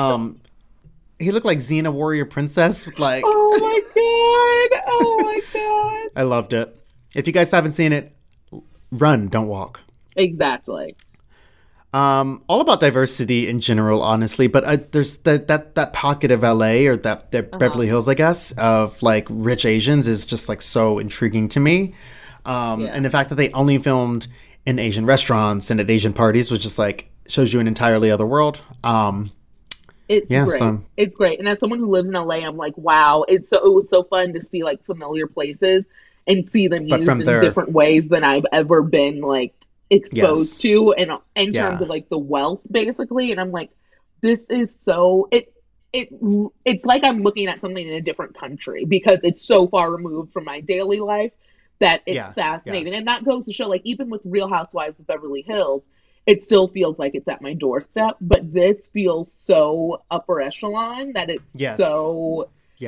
Xena Warrior Princess with like. Oh my god! I loved it. If you guys haven't seen it, run, don't walk. Exactly. All about diversity in general, honestly. But there's that pocket of LA or that Beverly Hills, I guess, of like rich Asians is just like so intriguing to me. And the fact that they only filmed in Asian restaurants and at Asian parties was just like shows you an entirely other world. It's great. It's great. And as someone who lives in LA, I'm like, wow, it was so fun to see like familiar places and see them used in different ways than I've ever been like exposed to, and in terms of like the wealth basically. And I'm like, this is so it's like I'm looking at something in a different country because it's so far removed from my daily life that it's fascinating. And that goes to show, like, even with Real Housewives of Beverly Hills, it still feels like it's at my doorstep, but this feels so upper echelon that it's so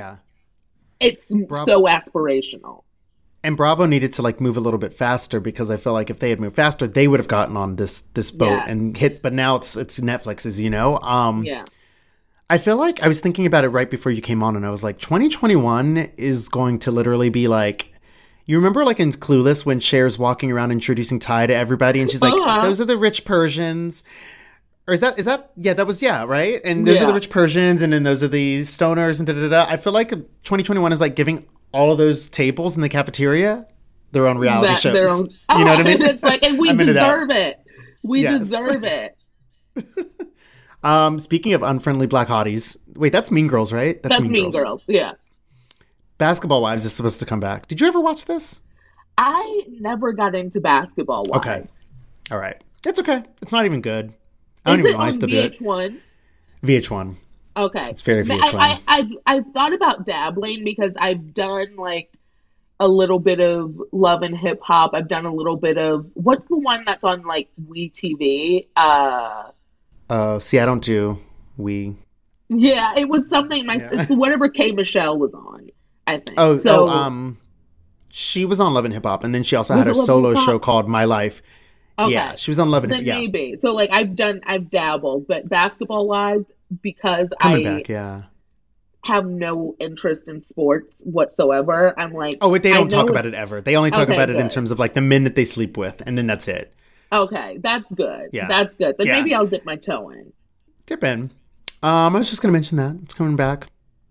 aspirational. And Bravo needed to like move a little bit faster because I feel like if they had moved faster, they would have gotten on this boat and hit. But now it's Netflix's, you know. I feel like I was thinking about it right before you came on, and I was like, 2021 is going to literally be like. You remember, like, in Clueless when Cher's walking around introducing Ty to everybody, and she's like, those are the rich Persians. Or is that, right? And those are the rich Persians, and then those are the stoners, and da-da-da. I feel like 2021 is, like, giving all of those tables in the cafeteria their own reality shows. You know what I mean? It's like, and we deserve it. We deserve it. Speaking of unfriendly black hotties, wait, that's Mean Girls, right? That's Mean Girls, yeah. Basketball Wives is supposed to come back. Did you ever watch this? I never got into Basketball Wives. Okay. All right. It's okay. It's not even good. I don't even know why I still do it. VH1? VH1. Okay. It's very VH1. I've thought about dabbling because I've done like a little bit of Love and Hip Hop. I've done a little bit of, what's the one that's on like WeTV? See, I don't do We. Yeah, it was something, it's whatever K. Michelle was on. I think. She was on Love and Hip Hop, and then she also had her solo show called My Life. Okay. Yeah, she was on Love and Hip Hop. Maybe. So, like, I've dabbled, but Basketball Wives, because have no interest in sports whatsoever, I'm like... Oh, they don't talk about it ever. They only talk about it in terms of, like, the men that they sleep with, and then that's it. Okay, that's good. Yeah. That's good. Then maybe I'll dip my toe in. Dip in. I was just going to mention that. It's coming back.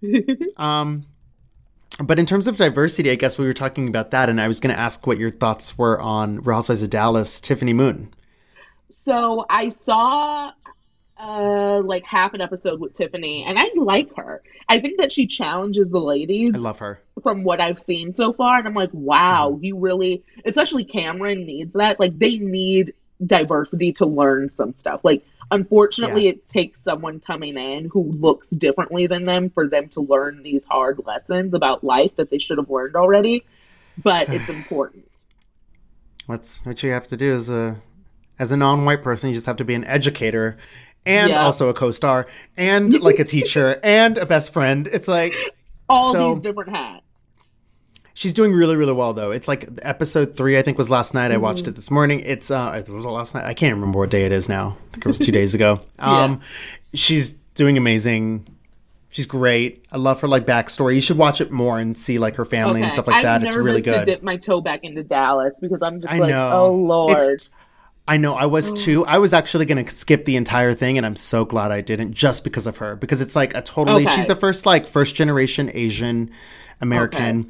But in terms of diversity, I guess we were talking about that, and I was going to ask what your thoughts were on Real Housewives of Dallas, Tiffany Moon. So I saw like half an episode with Tiffany, and I like her. I think that she challenges the ladies. I love her. From what I've seen so far, and I'm like, wow, you really, especially Cameron needs that. Like, they need diversity to learn some stuff. Like, unfortunately, it takes someone coming in who looks differently than them for them to learn these hard lessons about life that they should have learned already. But it's important. What you have to do as a non-white person, you just have to be an educator and also a co-star and like a teacher and a best friend. It's like all these different hats. She's doing really, really well, though. It's like episode 3, I think, was last night. I watched it this morning. It was last night. I can't remember what day it is now. I think it was 2 days ago. She's doing amazing. She's great. I love her like backstory. You should watch it more and see like her family and stuff like that. It's really good. I'm nervous to dip my toe back into Dallas because I'm just oh Lord. I know. I was too. I was actually going to skip the entire thing, and I'm so glad I didn't, just because of her. Because it's like a totally. She's the first generation Asian American.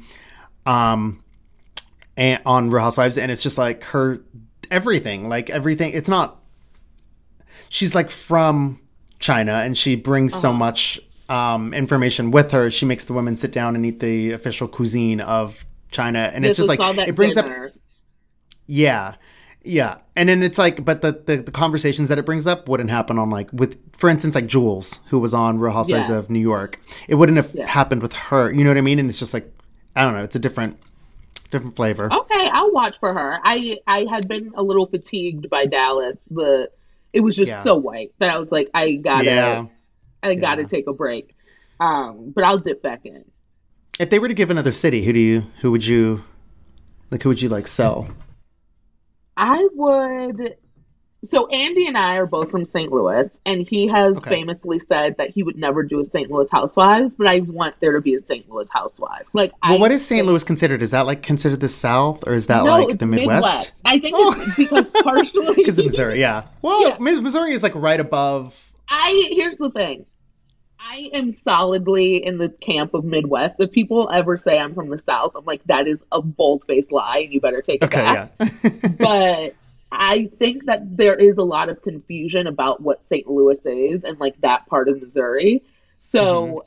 And on Real Housewives, and it's just like her everything. It's not. She's like from China, and she brings so much information with her. She makes the women sit down and eat the official cuisine of China, and it's just like it brings dinner. Up. Yeah, and then it's like, but the conversations that it brings up wouldn't happen on like with, for instance, like Jules, who was on Real Housewives of New York. It wouldn't have happened with her. You know what I mean? And it's just like. I don't know. It's a different flavor. Okay, I'll watch for her. I had been a little fatigued by Dallas. It was just so white that I was like, I gotta take a break. But I'll dip back in. If they were to give another city, who would you like sell? I would So Andy and I are both from St. Louis, and he has Okay. famously said that he would never do a St. Louis Housewives, but I want there to be a St. Louis Housewives. Like, Well, I what is St. think, Louis considered? Is that like considered the South, or is that no, like it's the Midwest? Midwest. I think Oh, it's because partially because of Missouri, yeah. Well, Yeah. Missouri is like right above. Here's the thing. I am solidly in the camp of Midwest. If people ever say I'm from the South, I'm like, that is a bold-faced lie, and you better take it Okay, back. yeah. But I think that there is a lot of confusion about what St. Louis is and like that part of Missouri. So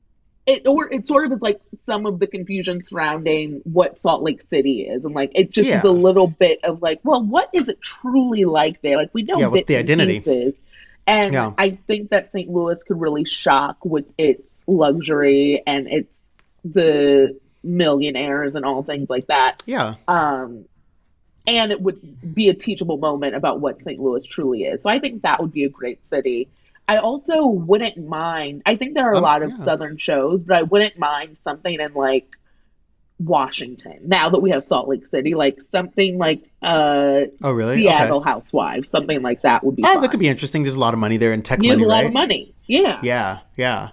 it sort of is like some of the confusion surrounding what Salt Lake City is. And like it just is a Yeah. little bit of like, well, what is it truly like there? Like we know Yeah, what's bits the and identity? pieces. And Yeah. I think that St. Louis could really shock with its luxury and its the millionaires and all things like that. Yeah. And it would be a teachable moment about what St. Louis truly is. So I think that would be a great city. I also wouldn't mind. I think there are a lot of Yeah. Southern shows, but I wouldn't mind something in like Washington. Now that we have Salt Lake City, like something like Oh, really? Seattle Okay. Housewives, something like that would be Oh, fun. that could be interesting. There's a lot of money there in tech There's money, a lot right? of money. Yeah. Yeah, yeah.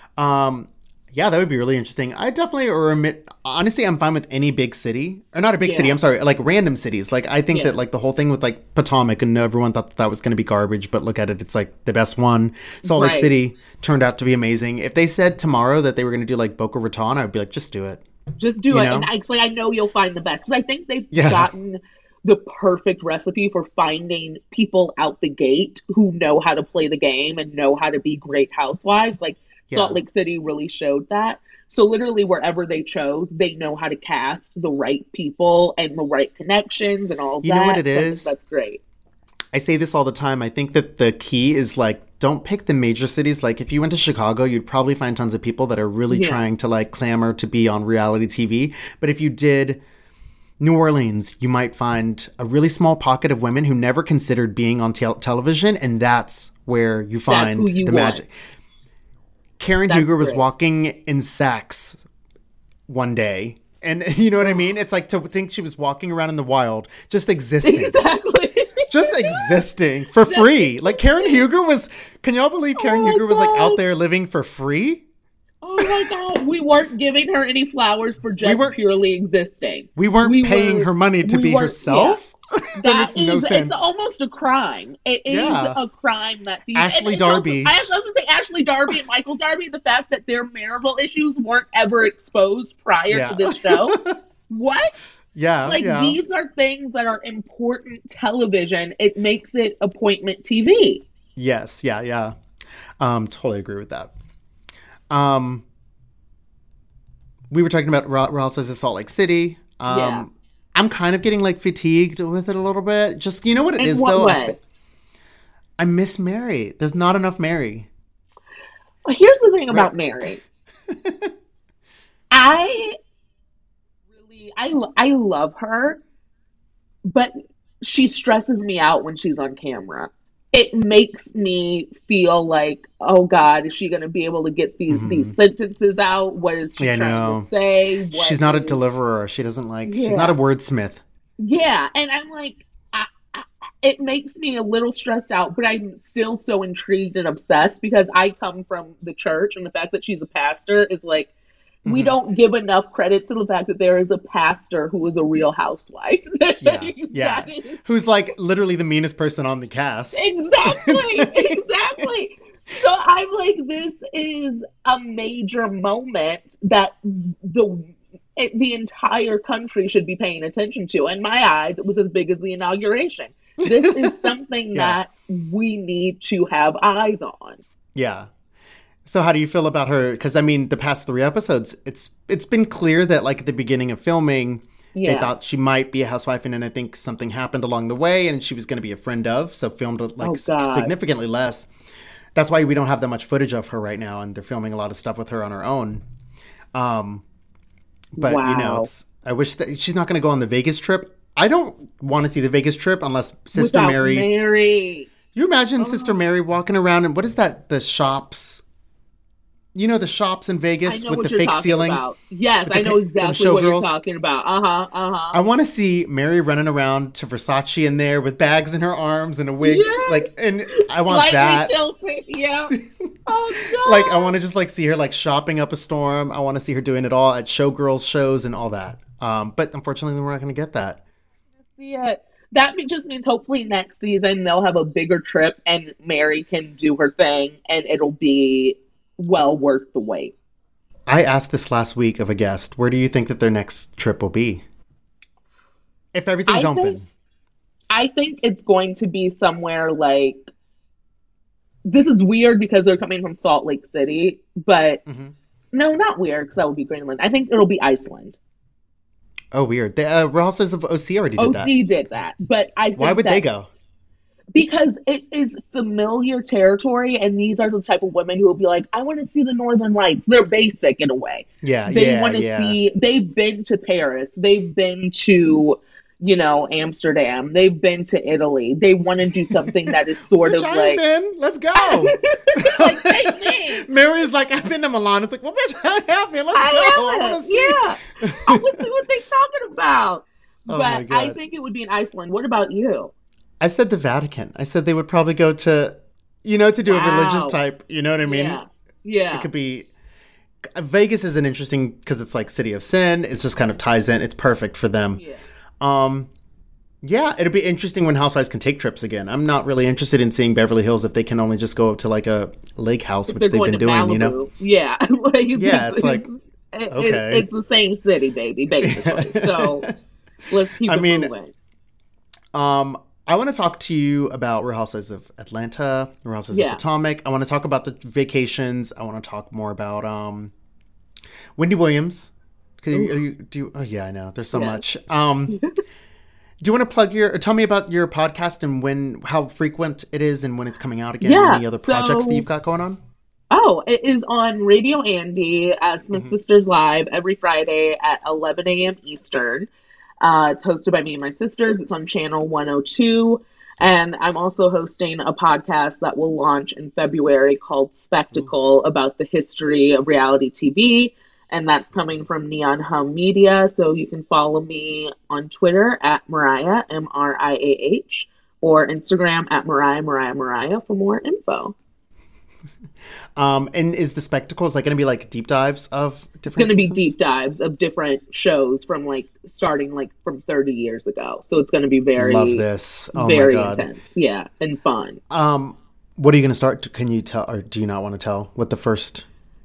Yeah, that would be really interesting. I definitely, honestly, I'm fine with any big city. Or not a big city, Yeah. I'm sorry, like random cities. Like, I think Yeah. that, like, the whole thing with, like, Potomac, and everyone thought that was going to be garbage, but look at it, it's, like, the best one. Salt Lake Right. City turned out to be amazing. If they said tomorrow that they were going to do, like, Boca Raton, I would be like, just do it. Just do You it. know? And I know you'll find the best. Because I think they've Yeah. gotten the perfect recipe for finding people out the gate who know how to play the game and know how to be great housewives. Like Salt Yeah. Lake City really showed that. So literally wherever they chose, they know how to cast the right people and the right connections and all of You that. know what it So I think is? that's great. I say this all the time. I think that the key is like, don't pick the major cities. Like, if you went to Chicago, you'd probably find tons of people that are really Yeah. trying to like clamor to be on reality TV. But if you did New Orleans, you might find a really small pocket of women who never considered being on television, and that's where you find who you the want. magic. Karen That's Huger was great. walking in Saks one day. And you know what I mean? It's like to think she was walking around in the wild, just existing. Exactly. Just existing for free. Like Karen Huger was, can y'all believe Karen Oh my Huger was like out God. there living for free? Oh my God. We weren't giving her any flowers for just weren't- purely existing. We weren't We paying were- her money to we be weren't- herself? That That makes no is, sense. it's almost a crime. It is Yeah. a crime that these Ashley and it's also- Darby. I was going to say Ashley Darby and Michael Darby. The fact that their marital issues weren't ever exposed prior Yeah. to this show. What? Yeah, Like yeah. these are things that are important television. It makes it appointment TV. Yes, yeah, yeah. Totally agree with that. We were talking about Real Housewives of Salt Lake City. Yeah. I'm kind of getting like fatigued with it a little bit. Just, you know what it In is what though? way? I miss Mary. There's not enough Mary. Well, here's the thing about Mary. I love her, but she stresses me out when she's on camera. It makes me feel like, oh God, is she going to be able to get these sentences out? What is she Yeah, I trying know. to say? What She's not a is- deliverer. She doesn't like, she's Yeah. not a wordsmith. Yeah, and I'm like, it makes me a little stressed out, but I'm still so intrigued and obsessed because I come from the church, and the fact that she's a pastor is like, we don't give enough credit to the fact that there is a pastor who is a real housewife. Yeah, yeah. That is- Who's like literally the meanest person on the cast. exactly, exactly. So I'm like, this is a major moment that the entire country should be paying attention to. In my eyes, it was as big as the inauguration. This is something Yeah. that we need to have eyes on. Yeah. So how do you feel about her? Because I mean, the past 3 episodes, it's been clear that like at the beginning of filming, Yeah. they thought she might be a housewife, and then I think something happened along the way, and she was going to be a friend of, so filmed like Oh, God. significantly less. That's why we don't have that much footage of her right now, and they're filming a lot of stuff with her on her own. But you know, Wow. I wish that she's not going to go on the Vegas trip. I don't want to see the Vegas trip unless Sister Without Mary. Mary. You imagine Sister Mary walking around and what is that? The shops. you know, the shops in Vegas with the fake talking ceiling? About. Yes, I know exactly what you're talking about. I want to see Mary running around to Versace in there with bags in her arms and a wig. Yes! Like, and I want slightly that. Tilted. Yeah. Oh, God. Like, I want to just like see her like shopping up a storm. I want to see her doing it all at showgirls shows and all that. But unfortunately, we're not going to get that. Yeah. That just means hopefully next season they'll have a bigger trip and Mary can do her thing and it'll be well worth the wait. I asked this last week of a guest, where do you think that their next trip will be? If everything's open. I think it's going to be somewhere like, this is weird because they're coming from Salt Lake City, but no, not weird because that would be Greenland. I think it'll be Iceland. Oh, weird. The Real Housewives of OC already did that. OC did that, but I think why would they go? Because it is familiar territory, and these are the type of women who will be like, I want to see the Northern Lights. They're basic in a way. Yeah, they want to see. They've been to Paris. They've been to, you know, Amsterdam. They've been to Italy. They want to do something that is sort of like, been. Let's go. Like, take me. Mary's like, I've been to Milan. It's like, well, bitch, I have been. Let's go. I want to see. Yeah, I want to see what they're talking about. Oh, but I think it would be in Iceland. What about you? I said the Vatican. I said they would probably go to, you know, to do a religious type. You know what I mean? Yeah. It could be. Vegas is an interesting because it's like City of Sin. It's just kind of ties in. It's perfect for them. Yeah. It'd be interesting when housewives can take trips again. I'm not really interested in seeing Beverly Hills if they can only just go to like a lake house, which they've been doing. Malibu. You know? Yeah. It's like okay, it's the same city, baby, basically. So let's keep it moving. I want to talk to you about Real Housewives of Atlanta, Real Housewives of Potomac. I want to talk about the vacations. I want to talk more about Wendy Williams. I know. There's so much. Do you want to plug or tell me about your podcast and how frequent it is and when it's coming out again? And any other projects that you've got going on? Oh, it is on Radio Andy at Smith Sisters Live every Friday at 11 a.m. Eastern. It's hosted by me and my sisters. It's on channel 102. And I'm also hosting a podcast that will launch in February called Spectacle about the history of reality TV. And that's coming from Neon Hum Media. So you can follow me on Twitter at Mariah, Mariah, or Instagram at Mariah for more info. And is the Spectacle, is that going to be like deep dives of different It's going to be deep dives of different shows from starting from 30 years ago. So it's going to be very, love this. Oh very my God. intense. Yeah. And fun. What are you going to start? Can you tell, or do you not want to tell what the first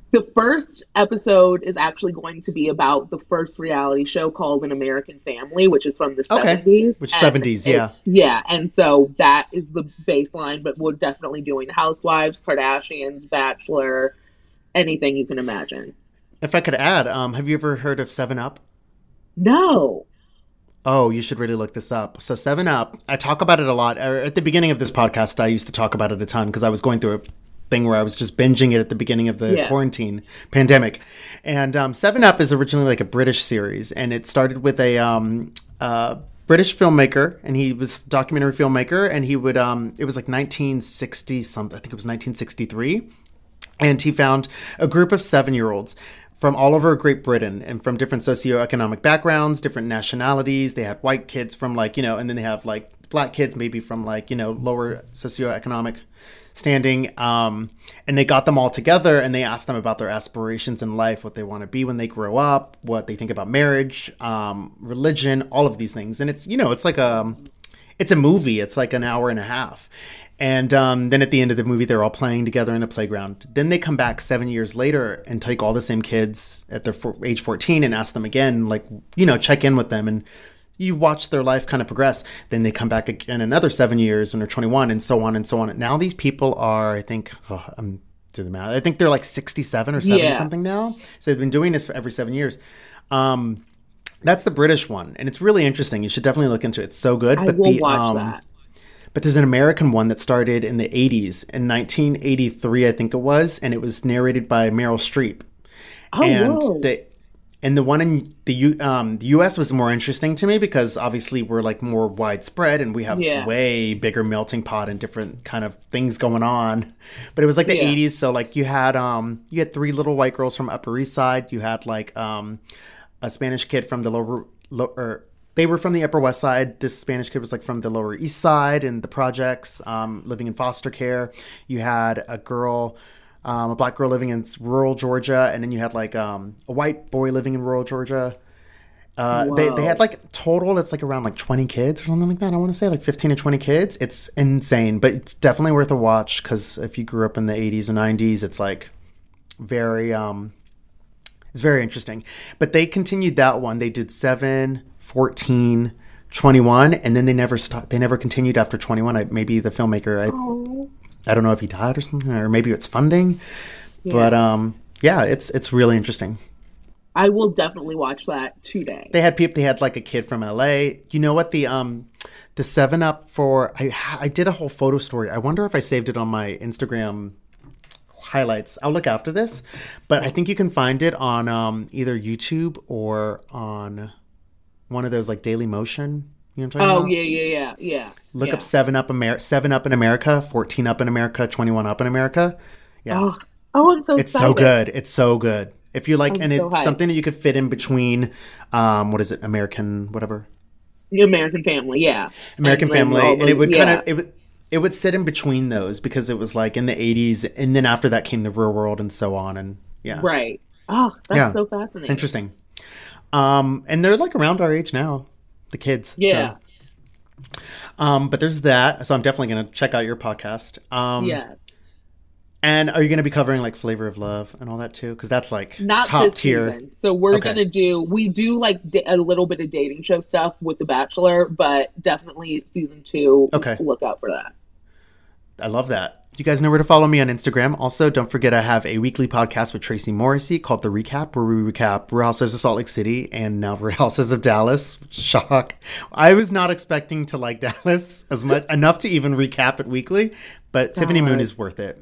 episode is actually going to be about the first reality show called An American Family, which is from the 70s. Which 70s, yeah. Yeah, and so that is the baseline, but we're definitely doing Housewives, Kardashians, Bachelor, anything you can imagine. If I could add, have you ever heard of 7-Up? No. Oh, you should really look this up. So 7-Up, I talk about it a lot. At the beginning of this podcast, I used to talk about it a ton because I was going through a thing where I was just binging it at the beginning of the quarantine pandemic. And 7-Up is originally like a British series, and it started with a British filmmaker, and he was a documentary filmmaker, and he would it was like 1960 something, I think it was 1963, and he found a group of 7-year-olds from all over Great Britain and from different socioeconomic backgrounds, different nationalities. They had white kids from and then they have like black kids maybe from lower socioeconomic standing, and they got them all together and they asked them about their aspirations in life, what they want to be when they grow up, what they think about marriage, religion, all of these things. And it's it's a movie. It's like an hour and a half. And then at the end of the movie, they're all playing together in a playground. Then they come back 7 years later and take all the same kids at their age 14 and ask them again, check in with them. And you watch their life kind of progress. Then they come back again another 7 years and they're 21 and so on and so on. Now these people are, I think, I'm doing the math. I think they're like 67 or 70 something now. So they've been doing this for every 7 years. That's the British one. And it's really interesting. You should definitely look into it. It's so good. I will watch that. But there's an American one that started in the 80s. In 1983, I think it was. And it was narrated by Meryl Streep. Oh, And the one in the U.S. was more interesting to me because obviously we're like more widespread and we have way bigger melting pot and different kind of things going on. But it was like the 80s, so like you had 3 little white girls from Upper East Side. You had like a Spanish kid from the lower. They were from the Upper West Side. This Spanish kid was like from the Lower East Side and the projects, living in foster care. You had a girl, a black girl living in rural Georgia, and then you had like a white boy living in rural Georgia. They had like total, it's like around like 20 kids or something like that. I want to say like 15 to 20 kids. It's insane, but it's definitely worth a watch because if you grew up in the 80s and 90s, it's like very, it's very interesting. But they continued that one. They did 7, 14, 21, and then they never stopped. They never continued after 21. Maybe the filmmaker, I don't know if he died or something, or maybe it's funding. But it's really interesting. I will definitely watch that today. They had like a kid from LA. You know what, the 7-Up for I did a whole photo story. I wonder if I saved it on my Instagram highlights. I'll look after this, but I think you can find it on either YouTube or on one of those like Daily Motion. You know what I'm talking about? Yeah. Look up 7-Up in America, 14 Up in America, 21 Up in America. Yeah. Oh, I'm so excited. It's so good. It's so good. If you like, and it's something that you could fit in between, what is it? American, whatever. The American Family, yeah. American Family. And it would kind of, it would sit in between those because it was like in the 80s. And then after that came the Real World and so on. And yeah. Right. Oh, that's so fascinating. It's interesting. And they're like around our age now, the kids. Yeah. So. But there's that. So I'm definitely going to check out your podcast. Yes. And are you going to be covering like Flavor of Love and all that too? Because that's like not top this tier. Season. So we're going to we do like a little bit of dating show stuff with The Bachelor, but definitely season 2. Okay. Look out for that. I love that. You guys know where to follow me on Instagram. Also, don't forget I have a weekly podcast with Tracy Morrissey called The Recap, where we recap Real Housewives of Salt Lake City and now Real Housewives of Dallas. Shock. I was not expecting to like Dallas enough to even recap it weekly, but Tiffany Moon is worth it.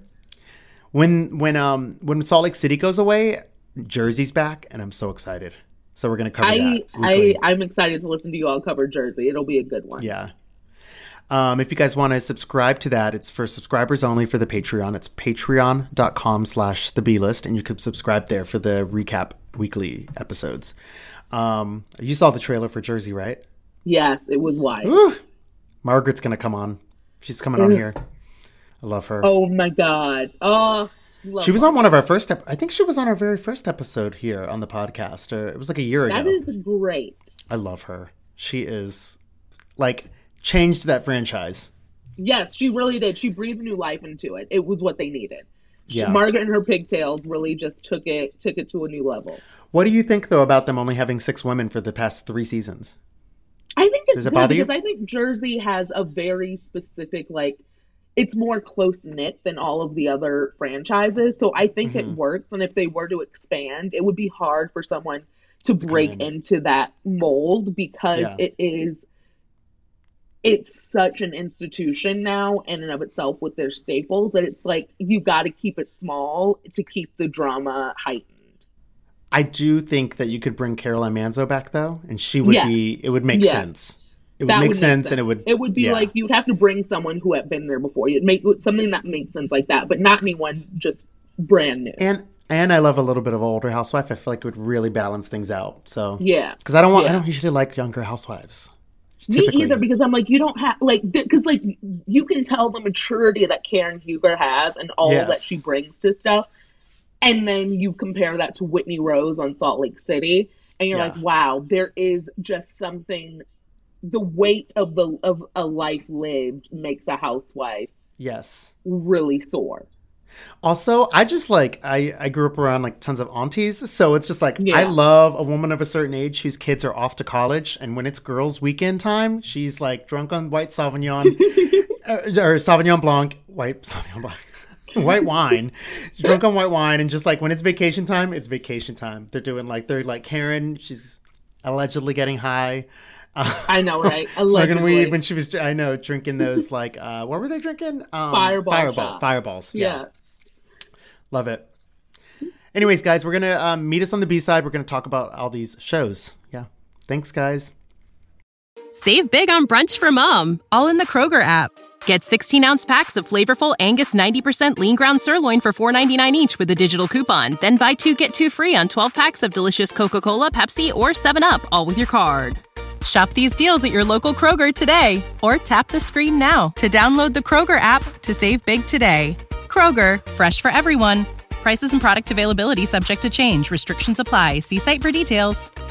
When Salt Lake City goes away, Jersey's back, and I'm so excited. So we're going to cover that. I'm excited to listen to you all cover Jersey. It'll be a good one. Yeah. If you guys want to subscribe to that, it's for subscribers only for the Patreon. It's patreon.com/theblist, and you can subscribe there for the recap weekly episodes. You saw the trailer for Jersey, right? Yes, it was wild. Ooh, Margaret's going to come on. She's coming on here. I love her. Oh my God. Oh, she was on one of our first. I think she was on our very first episode here on the podcast. Or it was like a year ago. That is great. I love her. She is like changed that franchise. Yes, she really did. She breathed new life into it. It was what they needed. Yeah. Margaret and her pigtails really just took it to a new level. What do you think though about them only having 6 women for the past 3 seasons? I think it's Does it bother you? because I think Jersey has a very specific it's more close-knit than all of the other franchises. So I think it works. And if they were to expand, it would be hard for someone to break into that mold because it's such an institution now in and of itself with their staples that it's like you got to keep it small to keep the drama heightened. I do think that you could bring Caroline Manzo back though, and she would it would make sense. It would make sense, and it would be like you'd have to bring someone who had been there before. You'd make something that makes sense like that, but not anyone just brand new. And I love a little bit of older housewife. I feel like it would really balance things out. So because I don't usually like younger housewives. Typically. Me either, because I'm like, you don't have because you can tell the maturity that Karen Huger has and all that she brings to stuff, and then you compare that to Whitney Rose on Salt Lake City, and you're like, wow, there is just something. The weight of a life lived makes a housewife really sore. Also, I just I grew up around tons of aunties, so it's just I love a woman of a certain age whose kids are off to college, and when it's girls' weekend time, she's drunk on white Sauvignon or Sauvignon Blanc, white Sauvignon Blanc. White wine. She's drunk on white wine, and just when it's vacation time, it's vacation time. They're doing they're Karen, she's allegedly getting high. I know, right? Smoking weed when she was, drinking those what were they drinking? Fireballs. Fireballs. Yeah. Love it. Anyways, guys, we're going to meet us on the B-side. We're going to talk about all these shows. Yeah. Thanks, guys. Save big on brunch for mom, all in the Kroger app. Get 16-ounce packs of flavorful Angus 90% lean ground sirloin for $4.99 each with a digital coupon. Then buy 2, get 2 free on 12 packs of delicious Coca-Cola, Pepsi, or 7-Up, all with your card. Shop these deals at your local Kroger today, or tap the screen now to download the Kroger app to save big today. Kroger, fresh for everyone. Prices and product availability subject to change. Restrictions apply. See site for details.